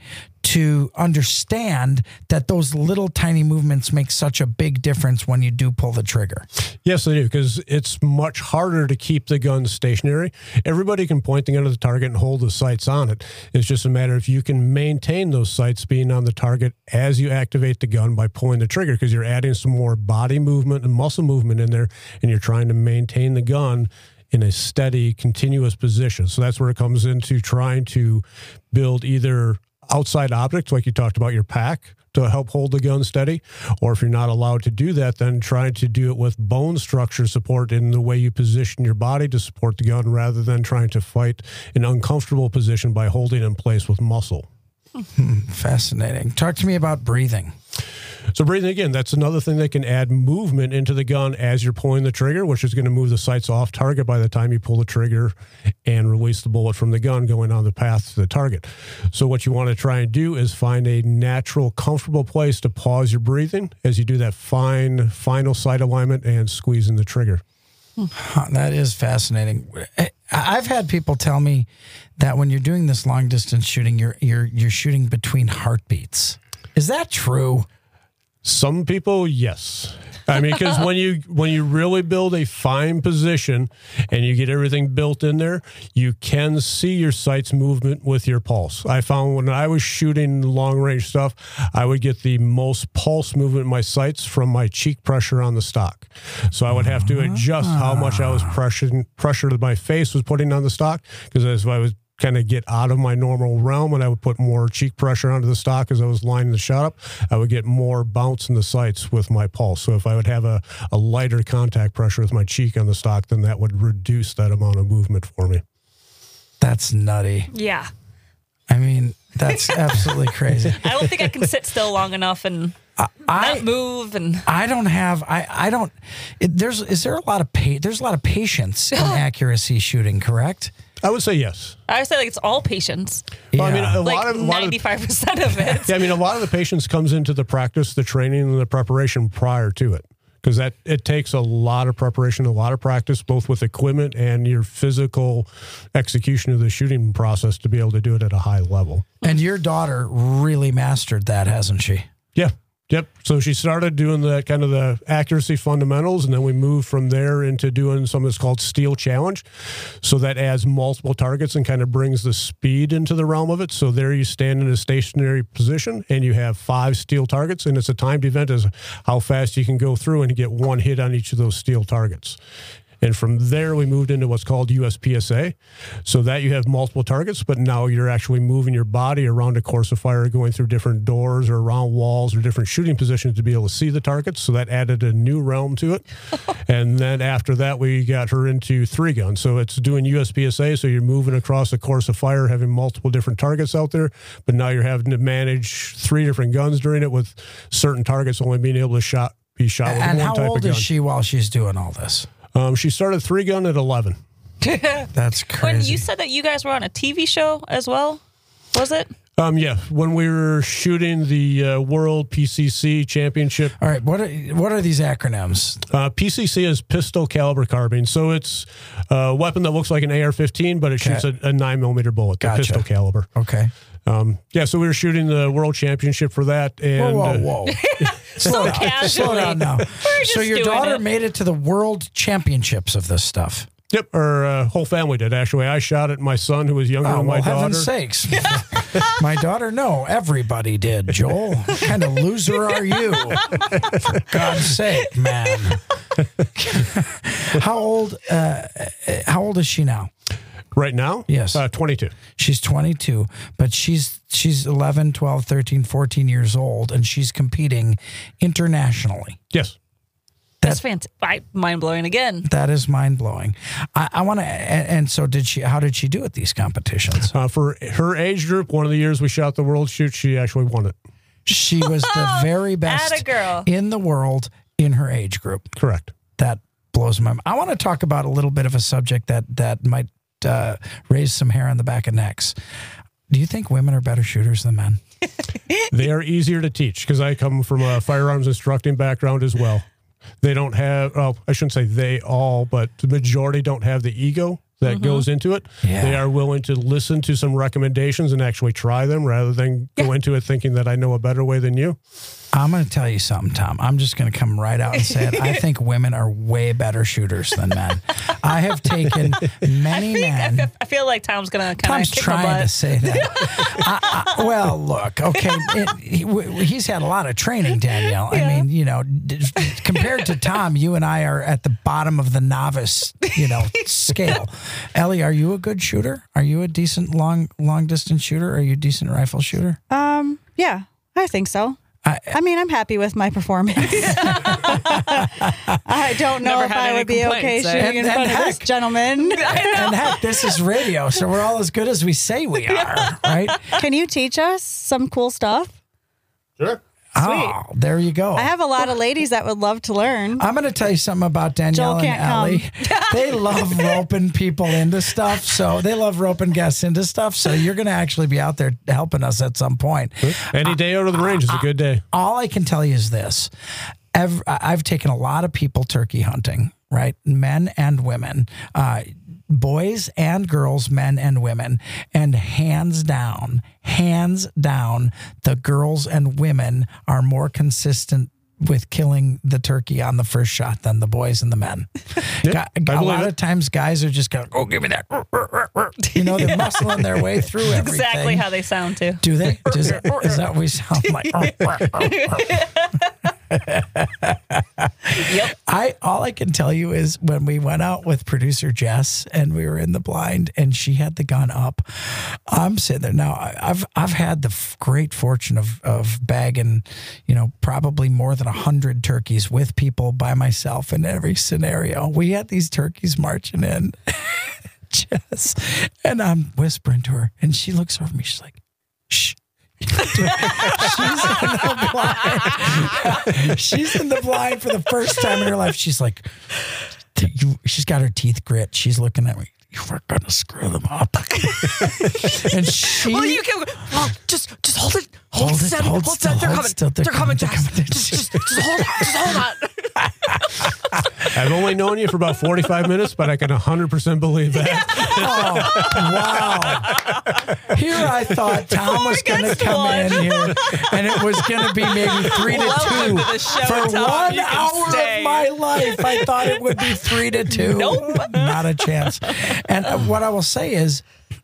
S11: to understand that those little tiny movements make such a big difference when you do pull the trigger.
S14: Yes, they do, because it's much harder to keep the gun stationary. Everybody can point the gun at the target and hold the sights on it. It's just a matter if you can maintain those sights being on the target as you activate the gun by pulling the trigger, because you're adding some more body movement and muscle movement in there, and you're trying to maintain the gun in a steady, continuous position. So that's where it comes into trying to build either outside objects, like you talked about your pack, to help hold the gun steady. Or if you're not allowed to do that, then trying to do it with bone structure support in the way you position your body to support the gun, rather than trying to fight an uncomfortable position by holding in place with muscle.
S11: Fascinating. Talk to me about breathing.
S14: So breathing, again, that's another thing that can add movement into the gun as you're pulling the trigger, which is going to move the sights off target by the time you pull the trigger and release the bullet from the gun going on the path to the target. So what you want to try and do is find a natural, comfortable place to pause your breathing as you do that fine, final sight alignment and squeezing the trigger.
S11: That is fascinating. I've had people tell me that when you're doing this long distance shooting, you're you're you're shooting between heartbeats. Is that true?
S14: Some people, yes. I mean, because when you when you really build a fine position and you get everything built in there, you can see your sights movement with your pulse. I found when I was shooting long range stuff, I would get the most pulse movement in my sights from my cheek pressure on the stock. So I would have to adjust how much I was pressuring, pressure that my face was putting on the stock, because as I was kind of get out of my normal realm, and I would put more cheek pressure onto the stock as I was lining the shot up, I would get more bounce in the sights with my pulse. So if I would have a, a lighter contact pressure with my cheek on the stock, then that would reduce that amount of movement for me.
S11: That's nutty.
S12: Yeah.
S11: I mean, that's absolutely crazy.
S12: I don't think I can sit still long enough and
S11: I
S12: not move and
S11: I don't have I I don't it, there's is there a lot of pa- there's a lot of patience in accuracy shooting, correct?
S14: I would say yes.
S12: I would say like it's all patience.
S14: Well, I mean, a
S12: like
S14: lot of a lot of-
S12: ninety-five percent of it.
S14: Yeah, I mean, a lot of the patience comes into the practice, the training, and the preparation prior to it, because that it takes a lot of preparation, a lot of practice, both with equipment and your physical execution of the shooting process to be able to do it at a high level.
S11: And your daughter really mastered that, hasn't she?
S14: Yeah. Yep. So she started doing the kind of the accuracy fundamentals, and then we moved from there into doing something that's called Steel Challenge. So that adds multiple targets and kind of brings the speed into the realm of it. So there you stand in a stationary position and you have five steel targets, and it's a timed event as how fast you can go through and get one hit on each of those steel targets. And from there, we moved into what's called U S P S A. So that you have multiple targets, but now you're actually moving your body around a course of fire, going through different doors or around walls or different shooting positions to be able to see the targets. So that added a new realm to it. And then after that, we got her into three gun. So it's doing U S P S A. So you're moving across a course of fire, having multiple different targets out there. But now you're having to manage three different guns during it, with certain targets only being able to shot be shot with
S11: And
S14: one
S11: how
S14: type
S11: old
S14: of gun.
S11: is she while she's doing all this?
S14: Um, she started three gun at eleven.
S11: That's crazy.
S12: When you said that you guys were on a T V show as well, was it?
S14: Um, yeah, when we were shooting the uh, World P C C Championship.
S11: All right, what are, what are these acronyms?
S14: Uh, P C C is pistol caliber carbine, so it's a weapon that looks like an A R fifteen, but it
S11: Okay.
S14: shoots a, a nine millimeter bullet, the
S11: Gotcha.
S14: pistol caliber.
S11: Okay.
S14: Um, yeah, so we were shooting the World Championship for that, and
S11: Whoa, whoa,
S14: uh,
S11: whoa. Slow down.
S12: casually.
S11: Slow down now.
S12: We're
S11: So
S12: just
S11: your
S12: doing
S11: daughter
S12: it.
S11: made it to the world championships of this stuff.
S14: Yep, our uh, whole family did, actually. I shot at my son, who was younger
S11: Oh,
S14: than my
S11: well,
S14: daughter.
S11: heaven's sakes. My daughter, no, everybody did, Joel. What kind of loser are you? For God's sake, man. How old uh, how old is she now?
S14: Right now?
S11: Yes.
S14: Uh, twenty-two.
S11: She's twenty-two, but she's she's eleven, twelve, thirteen, fourteen years old, and she's competing internationally.
S14: Yes.
S12: That's fantastic. Mind blowing again.
S11: That is mind blowing. I, I want to, and, and so did she? How did she do at these competitions?
S14: Uh, for her age group, one of the years we shot the World Shoot, she actually won it.
S11: She was the very best
S12: Atta girl.
S11: in the world in her age group.
S14: Correct.
S11: That blows my mind. I want to talk about a little bit of a subject that that might uh, raise some hair on the back of necks. Do you think women are better shooters than men?
S14: They are easier to teach, because I come from a firearms instructing background as well. They don't have, well, I shouldn't say they all, but the majority don't have the ego that
S11: Mhm.
S14: goes into it.
S11: Yeah.
S14: They are willing to listen to some recommendations and actually try them, rather than go into it thinking that I know a better way than you.
S11: I'm going to tell you something, Tom. I'm just going to come right out and say it. I think women are way better shooters than men. I have taken many
S12: I, think, I,
S11: men.
S12: feel, I feel like Tom's gonna kind
S11: Tom's
S12: of kick my
S11: trying
S12: butt.
S11: to say that. I, I, well, look, okay, it, he, w- he's had a lot of training, Danielle. I mean, you know, d- compared to Tom, you and I are at the bottom of the novice, you know, scale. Ellie, are you a good shooter? Are you a decent long long distance shooter? Are you a decent rifle shooter?
S13: Um, yeah, I think so.
S11: I,
S13: I mean, I'm happy with my performance. I don't know
S15: Never
S13: if
S15: had
S13: I
S15: any
S13: would be okay
S15: complaints, eh?
S13: shooting in
S11: And-
S13: front
S11: and
S13: of this
S11: heck-
S13: gentleman.
S11: And heck, this is radio, so we're all as good as we say we are, right?
S13: Can you teach us some cool stuff?
S14: Sure.
S11: Oh, there you go.
S13: I have a lot of ladies that would love to learn.
S11: I'm going to tell you something about Danielle
S13: Joel
S11: and
S13: can't
S11: Allie. They love roping people into stuff. So they love roping guests into stuff. So you're going to actually be out there helping us at some point.
S14: Any day out of the range is a good day.
S11: All I can tell you is this. Ev- I've taken a lot of people turkey hunting, right? Men and women, uh, boys and girls, men and women. And hands down, hands down, the girls and women are more consistent with killing the turkey on the first shot than the boys and the men.
S14: Yeah,
S11: Gu-
S14: I
S11: a
S14: believe
S11: lot
S14: it.
S11: of times guys are just going, oh, give me that. You know, they're muscling their way through everything.
S12: Exactly how they sound too.
S11: Do they? Does, is that what we sound like?
S12: Yep.
S11: I all I can tell you is when we went out with producer Jess and we were in the blind and she had the gun up, I'm sitting there now. I- I've I've had the f- great fortune of of bagging, you know, probably more than a hundred turkeys with people by myself in every scenario. We had these turkeys marching in, Jess, and I'm whispering to her, and she looks over at me. She's like, "Shh." She's in the blind. She's in the blind for the first time in her life. She's like, you, she's got her teeth grit. She's looking at me. You were going to screw them up. And she...
S15: Well, you can... Oh, just, just hold it. Hold, hold it. Steady,
S11: hold,
S15: hold
S11: still,
S15: steady. They're
S11: hold
S15: coming.
S11: still,
S15: They're,
S11: they're
S15: coming,
S11: coming,
S15: fast.
S11: they're coming.
S15: Just, just, just hold on. Just hold on.
S14: I've only known you for about forty-five minutes, but I can one hundred percent believe that.
S11: Oh, wow. Here I thought Tom was going to come
S12: one.
S11: in here, and it was going to be maybe three to
S12: Welcome
S11: two.
S12: to the show,
S11: For
S12: Tom.
S11: one
S12: You can
S11: hour
S12: stay.
S11: of my life, I thought it would be three to two.
S12: Nope.
S11: Not a chance. And what I will say is,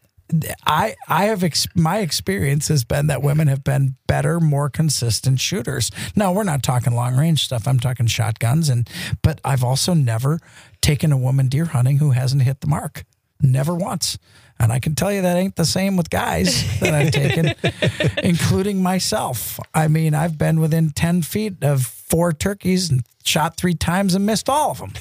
S11: I I have ex- my experience has been that women have been better, more consistent shooters. No, we're not talking long range stuff. I'm talking shotguns, and but I've also never taken a woman deer hunting who hasn't hit the mark. Never once. And I can tell you that ain't the same with guys that I've taken, including myself. I mean, I've been within ten feet of four turkeys and shot three times and missed all of them.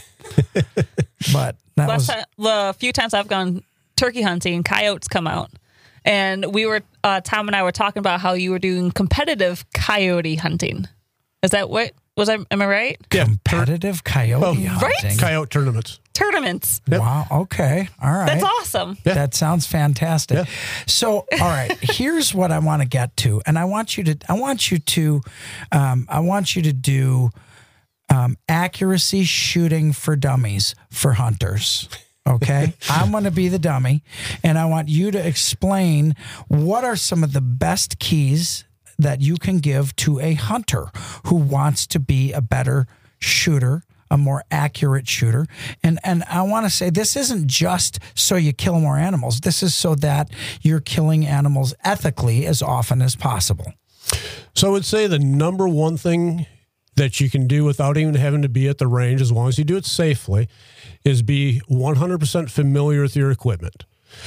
S11: But that
S12: Last
S11: was
S12: time, the few times I've gone turkey hunting, coyotes come out. And we were, uh, Tom and I were talking about how you were doing competitive coyote hunting. Is that what, was I, am I right?
S11: competitive coyote
S14: Well,
S11: hunting.
S14: Coyote tournaments.
S12: Tournaments.
S11: Wow. Okay. All right.
S12: That's awesome.
S11: That sounds fantastic. So, all right, here's what I want to get to, and I want you to, I want you to, um, I want you to do um, accuracy shooting for dummies for hunters. Okay, I'm going to be the dummy, and I want you to explain what are some of the best keys that you can give to a hunter who wants to be a better shooter, a more accurate shooter. And and I want to say this isn't just so you kill more animals. This is so that you're killing animals ethically as often as possible.
S14: So I would say the number one thing that you can do without even having to be at the range, as long as you do it safely, is be one hundred percent familiar with your equipment.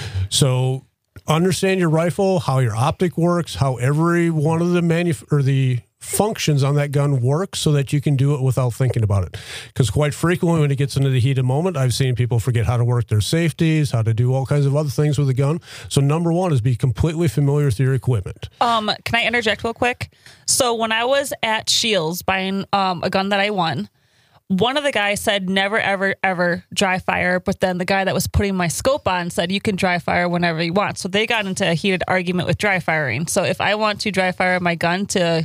S14: So understand your rifle, how your optic works, how every one of the manuf- or the functions on that gun works, so that you can do it without thinking about it. Because quite frequently when it gets into the heat of moment, I've seen people forget how to work their safeties, how to do all kinds of other things with a gun. So number one is be completely familiar with your equipment.
S12: Um, can I interject real quick? So when I was at Shields buying um, a gun that I won, one of the guys said never, ever, ever dry fire. But then the guy that was putting my scope on said you can dry fire whenever you want. So they got into a heated argument with dry firing. So if I want to dry fire my gun to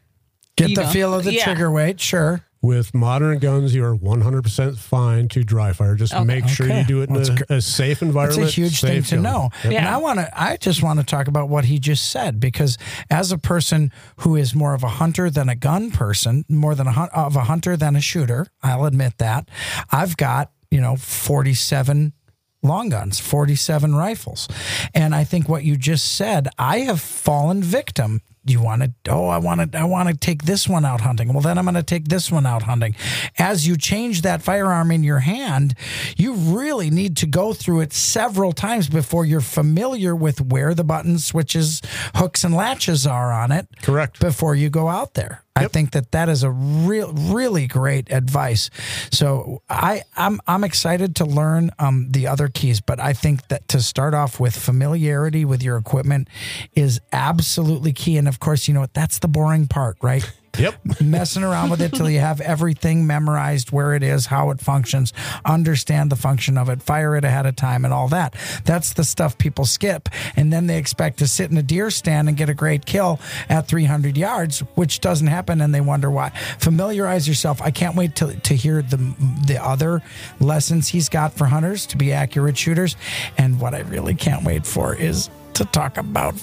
S11: Get
S12: you
S11: the
S12: know,
S11: feel of the
S12: yeah.
S11: trigger weight, sure.
S14: With modern guns, you are one hundred percent fine to dry fire. Just
S12: Okay.
S14: make sure
S11: Okay.
S14: you do it in
S11: Well,
S14: a,
S11: it's
S14: a safe environment.
S11: That's a huge thing
S14: safe
S11: to
S14: gun.
S11: know.
S14: Yep.
S12: Yeah.
S11: And I want to, I just want to talk about what he just said, because as a person who is more of a hunter than a gun person, more than a hun- of a hunter than a shooter, I'll admit that. I've got, you know, forty-seven long guns, forty-seven rifles. And I think what you just said, I have fallen victim. You want to, oh, I want to, I want to take this one out hunting. Well, then I'm going to take this one out hunting. As you change that firearm in your hand, you really need to go through it several times before you're familiar with where the buttons, switches, hooks, and latches are on it.
S14: Correct.
S11: Before you go out there. I think that that is a real, really great advice. So I, I'm, I'm excited to learn um, the other keys, but I think that to start off with familiarity with your equipment is absolutely key. And of course, you know what? That's the boring part, right?
S14: Yep.
S11: Messing around with it till you have everything memorized, where it is, how it functions, understand the function of it, fire it ahead of time, and all that. That's the stuff people skip. And then they expect to sit in a deer stand and get a great kill at three hundred yards, which doesn't happen, and they wonder why. Familiarize yourself. I can't wait to, to hear the, the other lessons he's got for hunters to be accurate shooters. And what I really can't wait for is to talk about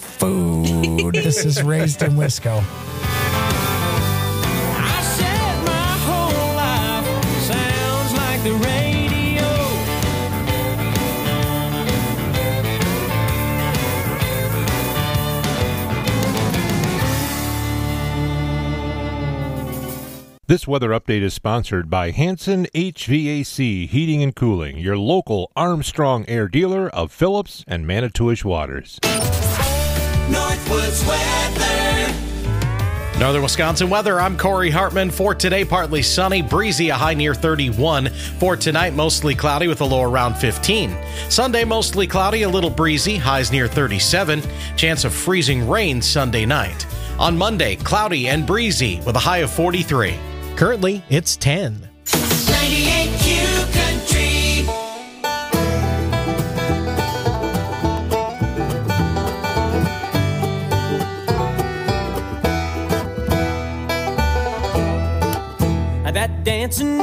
S11: food. This is Raised in Wisco.
S10: The radio.
S7: This weather update is sponsored by Hanson H V A C Heating and Cooling, your local Armstrong Air dealer of Phillips and Manitowish Waters.
S10: Northwoods weather.
S8: Northern Wisconsin weather, I'm Corey Hartman. For today, partly sunny, breezy, a high near thirty-one. For tonight, mostly cloudy with a low around fifteen. Sunday, mostly cloudy, a little breezy, highs near thirty-seven. Chance of freezing rain Sunday night. On Monday, cloudy and breezy with a high of forty-three.
S9: Currently, it's ten.
S10: ninety-eight Q Country. That dancing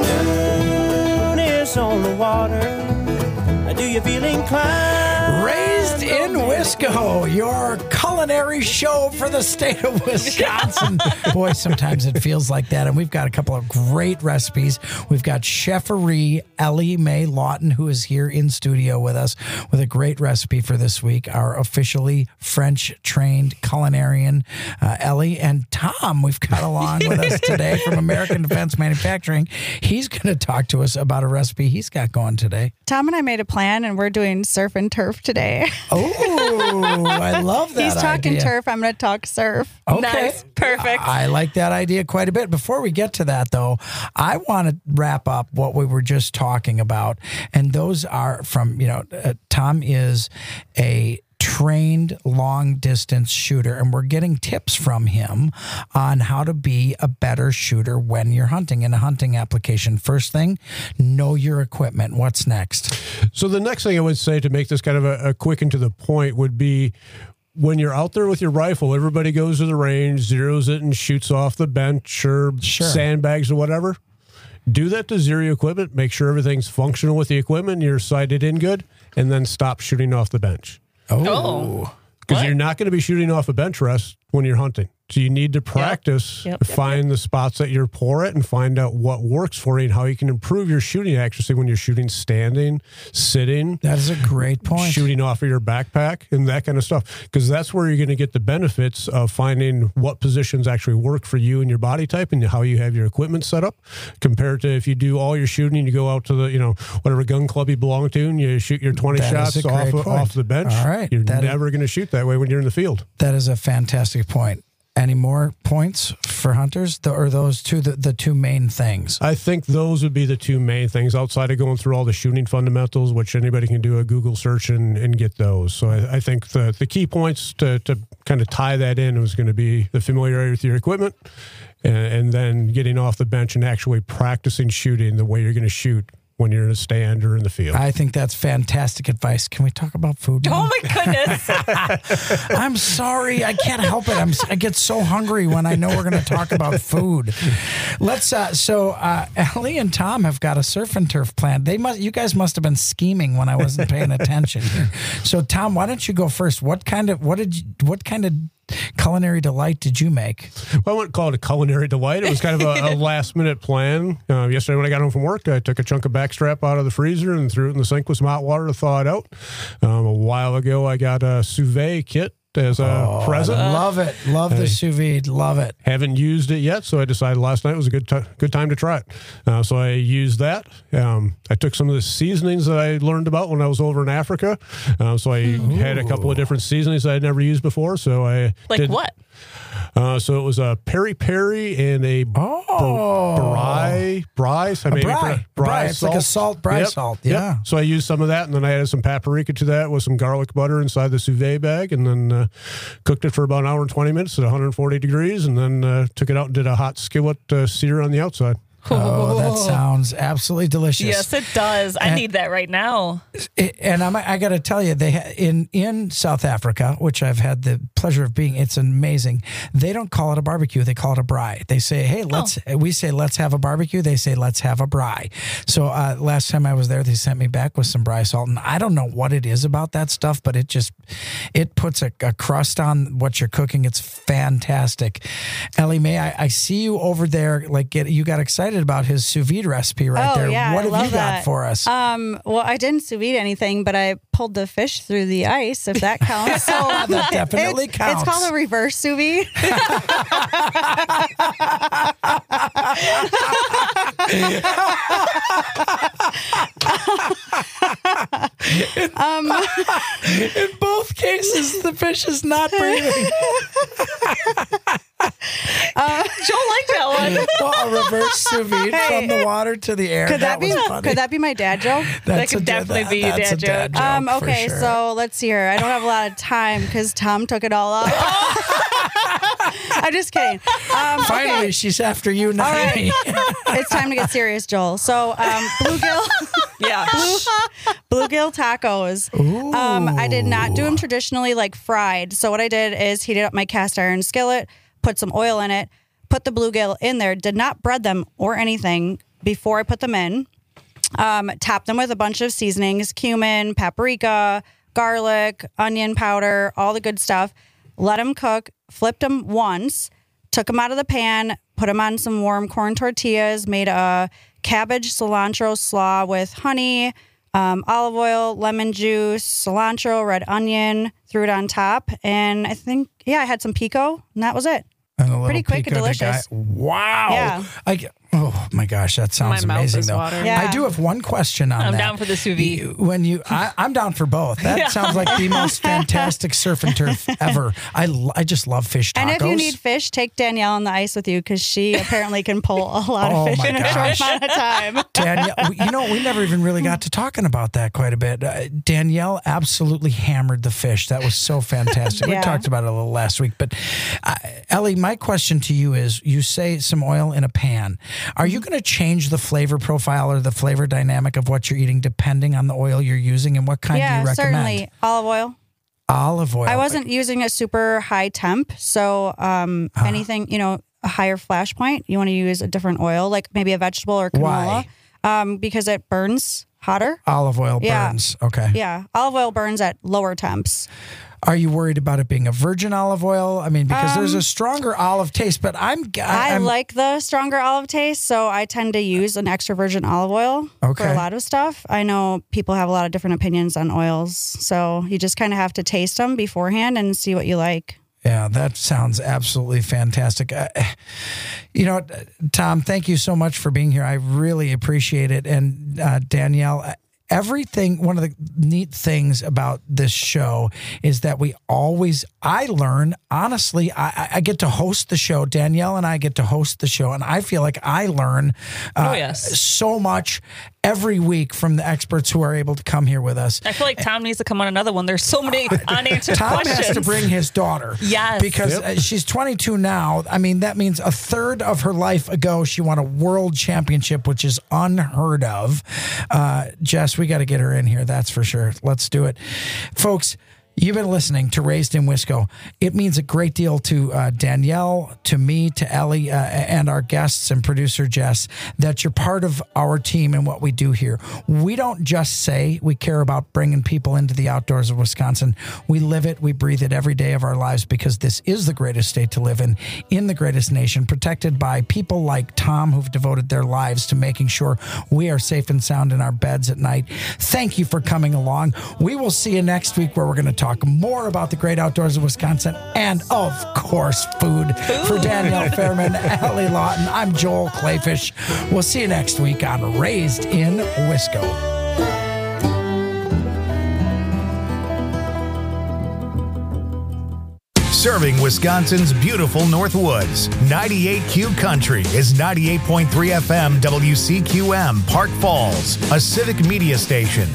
S10: moon is on the water. Do you feel inclined?
S11: Raised in Wisco, your culinary show for the state of Wisconsin. Boy, sometimes it feels like that. And we've got a couple of great recipes. We've got Chef-Arie Ellie Mae Lawton, who is here in studio with us with a great recipe for this week. Our officially French-trained culinarian, uh, Ellie. And Tom, we've got along with us today from American Defense Manufacturing. He's going to talk to us about a recipe he's got going today.
S13: Tom and I made a plan, and we're doing surf and turf today.
S11: Oh, I love that
S13: He's talking
S11: idea.
S13: turf. I'm going to talk surf.
S11: Okay.
S13: Nice. Perfect.
S11: I like that idea quite a bit. Before we get to that, though, I want to wrap up what we were just talking about. And those are from, you know, uh, Tom is a trained long distance shooter, and we're getting tips from him on how to be a better shooter when you're hunting in a hunting application. First thing, know your equipment. What's next?
S14: So the next thing I would say to make this kind of a, a quick and to the point would be when you're out there with your rifle, everybody goes to the range, zeroes it, and shoots off the bench or
S11: Sure.
S14: sandbags or whatever. Do that to zero your equipment. Make sure everything's functional with the equipment. You're sighted in good, and then stop shooting off the bench.
S11: Oh.
S14: Because you're not going to be shooting off a bench rest when you're hunting. So you need to practice,
S12: Yep. Yep,
S14: find
S12: yep,
S14: the spots that you're poor at and find out what works for you and how you can improve your shooting accuracy when you're shooting standing, sitting.
S11: That is a great point.
S14: Shooting off of your backpack and that kind of stuff. Because that's where you're going to get the benefits of finding what positions actually work for you and your body type and how you have your equipment set up compared to if you do all your shooting, you go out to the, you know, whatever gun club you belong to and you shoot your twenty
S11: That is
S14: shots
S11: a
S14: off,
S11: great
S14: of,
S11: point.
S14: off the bench.
S11: All right.
S14: You're
S11: That is-
S14: never going to shoot that way when you're in the field.
S11: That is a fantastic point. Any more points for hunters, the, or those two, the, the two main things?
S14: I think those would be the two main things outside of going through all the shooting fundamentals, which anybody can do a Google search and, and get those. So I, I think the, the key points to, to kind of tie that in was going to be the familiarity with your equipment and, and then getting off the bench and actually practicing shooting the way you're going to shoot when you're in a stand or in the field.
S11: I think that's fantastic advice. Can we talk about food now?
S12: Oh my goodness.
S11: I'm sorry. I can't help it. I'm, I get so hungry when I know we're going to talk about food. Let's, uh, so, uh, Ellie and Tom have got a surf and turf plan. They must, you guys must have been scheming when I wasn't paying attention here. So Tom, why don't you go first? What kind of, what did you, what kind of culinary delight did you make?
S14: Well, I wouldn't call it a culinary delight. It was kind of a, a last minute plan. Uh, yesterday when I got home from work, I took a chunk of backstrap out of the freezer and threw it in the sink with some hot water to thaw it out. Um, a while ago, I got a sous vide kit as a
S11: Oh,
S14: present.
S11: I love it. Love the
S14: Hey.
S11: sous vide. Love it.
S14: Haven't used it yet, so I decided last night was a good t- good time to try it. Uh, so I used that. Um, I took some of the seasonings that I learned about when I was over in Africa. Uh, so I
S12: Ooh.
S14: had a couple of different seasonings that I'd never used before. So I
S12: Like
S14: did,
S12: what?
S14: Uh, so it was a peri peri and a
S11: oh.
S14: bri, bri, so I
S11: A
S14: made it
S11: bri.
S14: for-
S11: Bri. It's like a salt bri salt, yeah.
S14: So I used some of that, and then I added some paprika to that with some garlic butter inside the sous vide bag, and then uh, cooked it for about an hour and twenty minutes at one hundred forty degrees, and then uh, took it out and did a hot skillet uh, sear on the outside.
S11: Oh, that sounds absolutely delicious.
S12: Yes, it does. I
S11: And-
S12: need that right now.
S11: It- and I'm, I got to tell you, they ha- in in South Africa, which I've had the pleasure of being. It's amazing. They don't call it a barbecue; they call it a braai. They say, "Hey, let's." We say, "Let's have a barbecue." They say, "Let's have a braai." So uh, last time I was there, they sent me back with some braai salt, and I don't know what it is about that stuff, but it just it puts a, a crust on what you're cooking. It's fantastic. Ellie Mae, I, I see you over there. Like, get you got excited about his sous vide recipe right
S13: oh,
S11: there.
S13: Yeah,
S11: what
S13: I
S11: have
S13: love
S11: you got
S13: that.
S11: for us?
S13: Um, well, I didn't sous vide anything, but I pulled the fish through the ice, if that counts. So
S11: That definitely
S13: it's,
S11: counts.
S13: It's called a reverse sous vide. um,
S11: In both cases, the fish is not breathing.
S13: um,
S12: liked that one.
S11: Well, a reverse sous vide
S13: Hey.
S11: from the water to the air.
S13: Could that,
S11: was
S13: be
S11: funny.
S13: could that be my dad joke?
S11: That's
S12: That could
S11: a-
S12: definitely
S11: that-
S12: be your
S11: that's a
S12: dad joke.
S13: Um,
S11: for
S13: okay,
S11: sure.
S13: so let's see here. I don't have a lot of time because Tom took it all up. I'm just kidding. Um,
S11: Finally,
S13: okay.
S11: she's after you, not
S13: All right.
S11: me.
S13: It's time to get serious, Joel. So, um, bluegill,
S12: Yeah.
S13: blue, bluegill tacos. Um, I did not do them traditionally like fried. So what I did is heated up my cast iron skillet, put some oil in it, put the bluegill in there, did not bread them or anything before I put them in. Um, topped them with a bunch of seasonings, cumin, paprika, garlic, onion powder, all the good stuff. Let them cook, flipped them once, took them out of the pan, put them on some warm corn tortillas, made a cabbage cilantro slaw with honey, um, olive oil, lemon juice, cilantro, red onion, threw it on top. And I think, yeah, I had some pico, and that was it.
S11: And a little
S13: Pretty quick
S11: pico
S13: and
S11: de gallo.
S13: delicious.
S11: Wow.
S13: Yeah.
S11: I, oh my gosh, that sounds
S12: My mouth
S11: amazing
S12: is
S11: though.
S12: watering.
S13: Yeah.
S11: I do have one question on
S12: I'm
S11: that.
S12: down for the sous vide.
S11: You- When you, I, I'm down for both. That
S12: Yeah.
S11: sounds like the most fantastic surf and turf ever. I, l- I just love fish tacos.
S13: And if you need fish, take Danielle on the ice with you because she apparently can pull a lot
S11: Oh
S13: of fish
S11: my
S13: in a
S11: gosh.
S13: short amount of time.
S11: Danielle, you know, we never even really got to talking about that quite a bit. Uh, Danielle absolutely hammered the fish. That was so fantastic. We
S13: Yeah.
S11: talked about it a little last week. But uh, Ellie, my question to you is, you say some oil in a pan. Are you going to change the flavor profile or the flavor dynamic of what you're eating depending on the oil you're using, and what kind
S13: yeah,
S11: do you recommend?
S13: certainly. Olive oil.
S11: Olive oil.
S13: I wasn't using a super high temp, so um,
S11: Ah.
S13: anything, you know, a higher flash point, you want to use a different oil, like maybe a vegetable or canola, um, because it burns hotter.
S11: Olive oil
S13: Yeah.
S11: burns. Okay.
S13: Yeah, olive oil burns at lower temps.
S11: Are you worried about it being a virgin olive oil? I mean, because there's
S13: Um,
S11: a stronger olive taste, but I'm.
S13: I
S11: I'm
S13: like the stronger olive taste, so I tend to use an extra virgin olive oil for
S11: Okay.
S13: a lot of stuff. I know people have a lot of different opinions on oils, so you just kind of have to taste them beforehand and see what you like.
S11: Yeah, that sounds absolutely fantastic. Uh, you know, Tom, thank you so much for being here. I really appreciate it. And uh, Danielle, everything, one of the neat things about this show is that we always, I learn, honestly, I, I get to host the show. Danielle and I get to host the show, and I feel like I learn uh,
S12: Oh, yes.
S11: so much every week from the experts who are able to come here with us.
S12: I feel like Tom needs to come on another one. There's so many unanswered
S11: Tom
S12: questions.
S11: has to bring his daughter.
S12: Yes.
S11: Because
S12: Yep.
S11: uh, she's twenty-two now. I mean, that means a third of her life ago, she won a world championship, which is unheard of. Uh, Jess, we got to get her in here. That's for sure. Let's do it. Folks, you've been listening to Raised in Wisco. It means a great deal to uh, Danielle, to me, to Ellie, uh, and our guests and producer Jess, that you're part of our team and what we do here. We don't just say we care about bringing people into the outdoors of Wisconsin. We live it, we breathe it every day of our lives, because this is the greatest state to live in, in the greatest nation, protected by people like Tom, who've devoted their lives to making sure we are safe and sound in our beds at night. Thank you for coming along. We will see you next week, where we're going to talk more about the great outdoors of Wisconsin and, of course, food. For Danielle Fairman, Ellie Lawton, I'm Joel Clayfish. We'll see you next week on Raised in Wisco.
S1: Serving Wisconsin's beautiful North Woods. ninety-eight Q Country is ninety-eight point three F M W C Q M, Park Falls, a civic media station.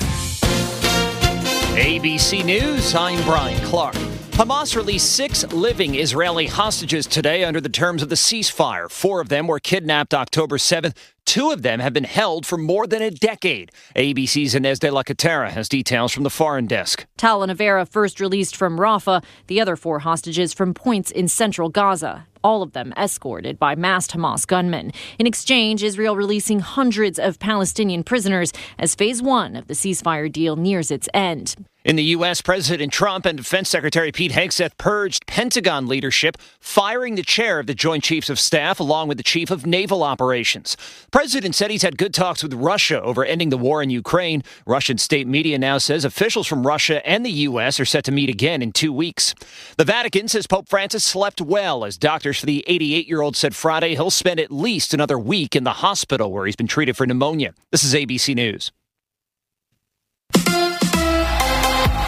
S2: A B C News, I'm Brian Clark. Hamas released six living Israeli hostages today under the terms of the ceasefire. Four of them were kidnapped October seventh. Two of them have been held for more than a decade. A B C's Inez de la Catera has details from the foreign desk.
S3: Tal and Avera first released from Rafah, the other four hostages from points in central Gaza. All of them escorted by masked Hamas gunmen. In exchange, Israel releasing hundreds of Palestinian prisoners as phase one of the ceasefire deal nears its end.
S2: In the U S, President Trump and Defense Secretary Pete Hegseth purged Pentagon leadership, firing the chair of the Joint Chiefs of Staff along with the Chief of Naval Operations. The president said he's had good talks with Russia over ending the war in Ukraine. Russian state media now says officials from Russia and the U S are set to meet again in two weeks. The Vatican says Pope Francis slept well as doctors for the eighty-eight-year-old said Friday he'll spend at least another week in the hospital where he's been treated for pneumonia. This is A B C News.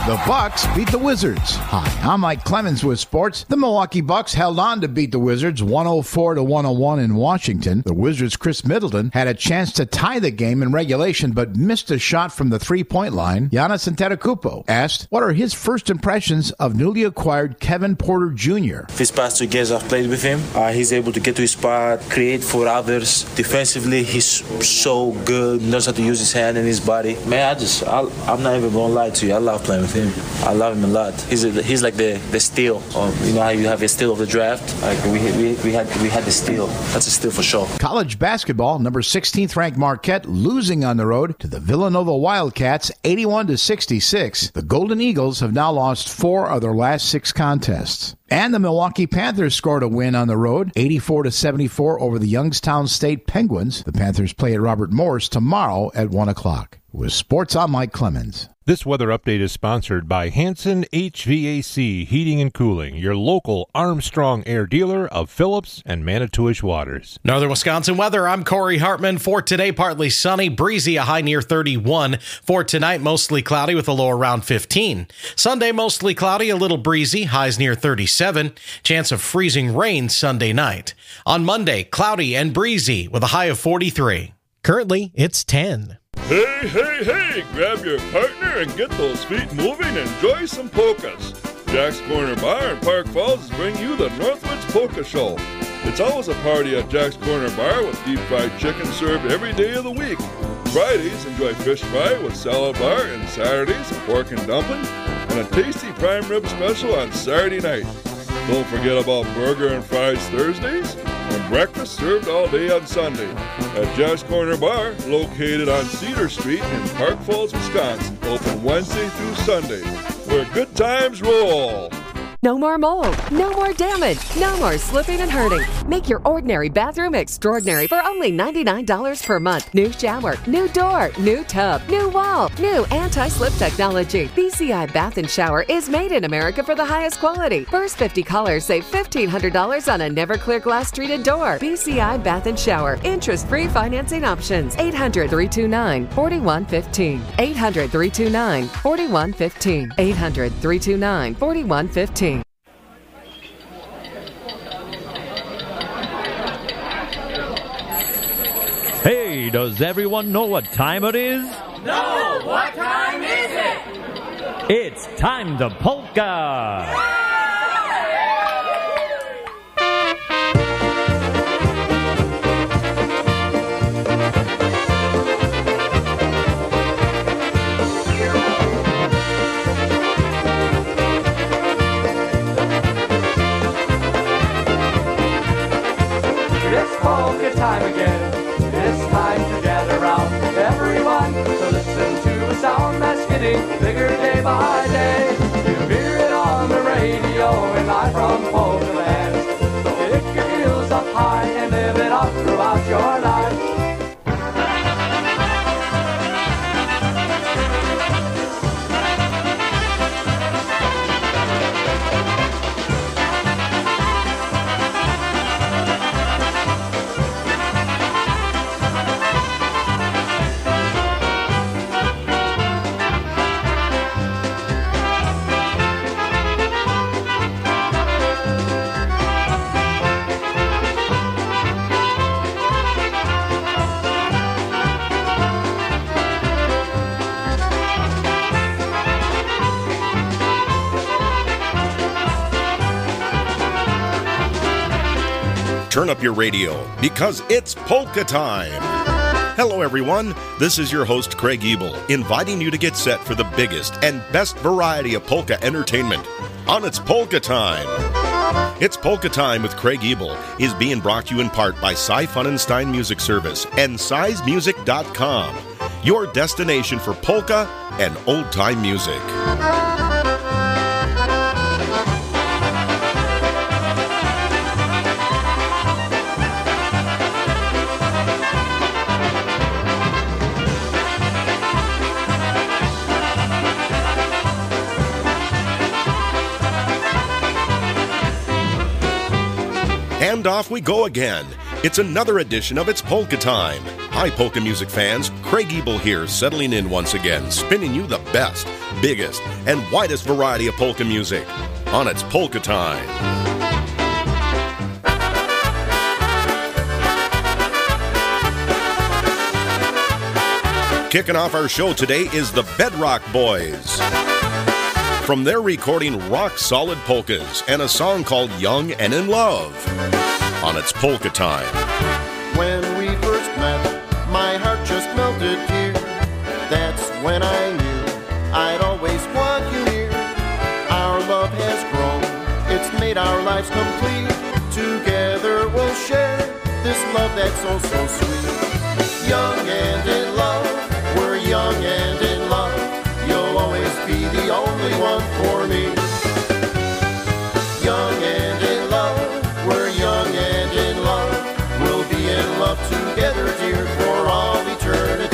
S4: The Bucks beat the Wizards. Hi, I'm Mike Clemens with sports. The Milwaukee Bucks held on to beat the Wizards one oh four to one oh one in Washington. The Wizards' Chris Middleton had a chance to tie the game in regulation but missed a shot from the three-point line. Giannis Antetokounmpo asked what are his first impressions of newly acquired Kevin Porter Junior
S5: These past two games I've played with him, uh, he's able to get to his spot, create for others. Defensively, he's so good, knows how to use his hand and his body. Man, I just, I, I'm not even gonna lie to you. I love playing with him. I love him a lot. He's a, he's like the the steal. Of, you know how you have a steal of the draft? Like we we we had we had the steal. That's a steal for sure.
S4: College basketball, number sixteenth ranked Marquette losing on the road to the Villanova Wildcats, eighty-one to sixty-six. The Golden Eagles have now lost four of their last six contests. And the Milwaukee Panthers scored a win on the road, eighty-four to seventy-four over the Youngstown State Penguins. The Panthers play at Robert Morris tomorrow at one o'clock. With sports, I'm Mike Clemens.
S7: This weather update is sponsored by Hanson H V A C Heating and Cooling, your local Armstrong Air dealer of Phillips and Manitowish Waters.
S8: Northern Wisconsin weather, I'm Corey Hartman. For today, partly sunny, breezy, a high near thirty-one. For tonight, mostly cloudy with a low around fifteen. Sunday, mostly cloudy, a little breezy, highs near thirty-seven. Chance of freezing rain Sunday night. On Monday, cloudy and breezy with a high of forty-three.
S9: Currently, it's ten.
S6: Hey, hey, hey, grab your partner and get those feet moving and enjoy some polkas. Jack's Corner Bar in Park Falls is bringing you the Northwoods Polka Show. It's always a party at Jack's Corner Bar with deep fried chicken served every day of the week. Fridays, enjoy fish fry with salad bar, and Saturdays, pork and dumpling, and a tasty prime rib special on Saturday night. Don't forget about burger and fries Thursdays, and breakfast served all day on Sunday at Jack's Corner Bar, located on Cedar Street in Park Falls, Wisconsin. Open Wednesday through Sunday, where good times roll.
S16: No more mold, no more damage, no more slipping and hurting. Make your ordinary bathroom extraordinary for only ninety-nine dollars per month. New shower, new door, new tub, new wall, new anti-slip technology. B C I Bath and Shower is made in America for the highest quality. First fifty callers save fifteen hundred dollars on a never clear glass treated door. B C I Bath and Shower. Interest-free financing options. eight hundred, three two nine, four one one five. eight hundred, three two nine, four one one five. eight hundred, three two nine, four one one five.
S25: Hey, does everyone know what time it is?
S10: No! What time is it?
S25: It's time to polka!
S10: It's polka time again. It's time to gather round everyone to listen to a sound that's getting bigger day by day. You hear it on the radio and live from Polka Land. So pick your heels up high and live it up throughout your life.
S26: Turn up your radio because it's polka time. Hello, everyone. This is your host, Craig Ebel, inviting you to get set for the biggest and best variety of polka entertainment on It's Polka Time. It's Polka Time with Craig Ebel is being brought to you in part by Cy Funenstein Music Service and size music dot com, your destination for polka and old-time music. And off we go again. It's another edition of It's Polka Time. Hi, polka music fans. Craig Ebel here, settling in once again, spinning you the best biggest, and widest variety of polka music on It's Polka Time. Kicking off our show today is the Bedrock Boys. From their recording Rock Solid Polkas and a song called Young and in Love on It's Polka Time.
S17: When we first met, my heart just melted here. That's when I knew I'd always want you near. Our love has grown, it's made our lives complete. Together we'll share this love that's so, so sweet. Young and in love, we're young and in love. You'll always be the only one for me. Young and in love, we're young and in love. We'll be in love together, dear, for all eternity.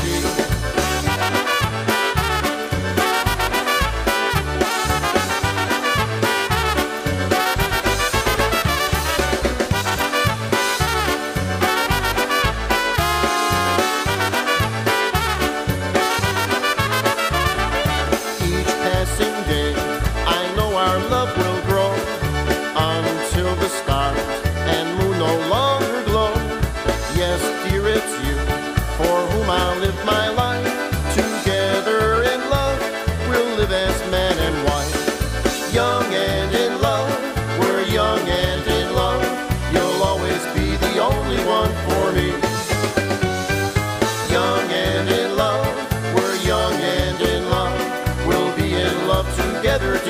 S17: Together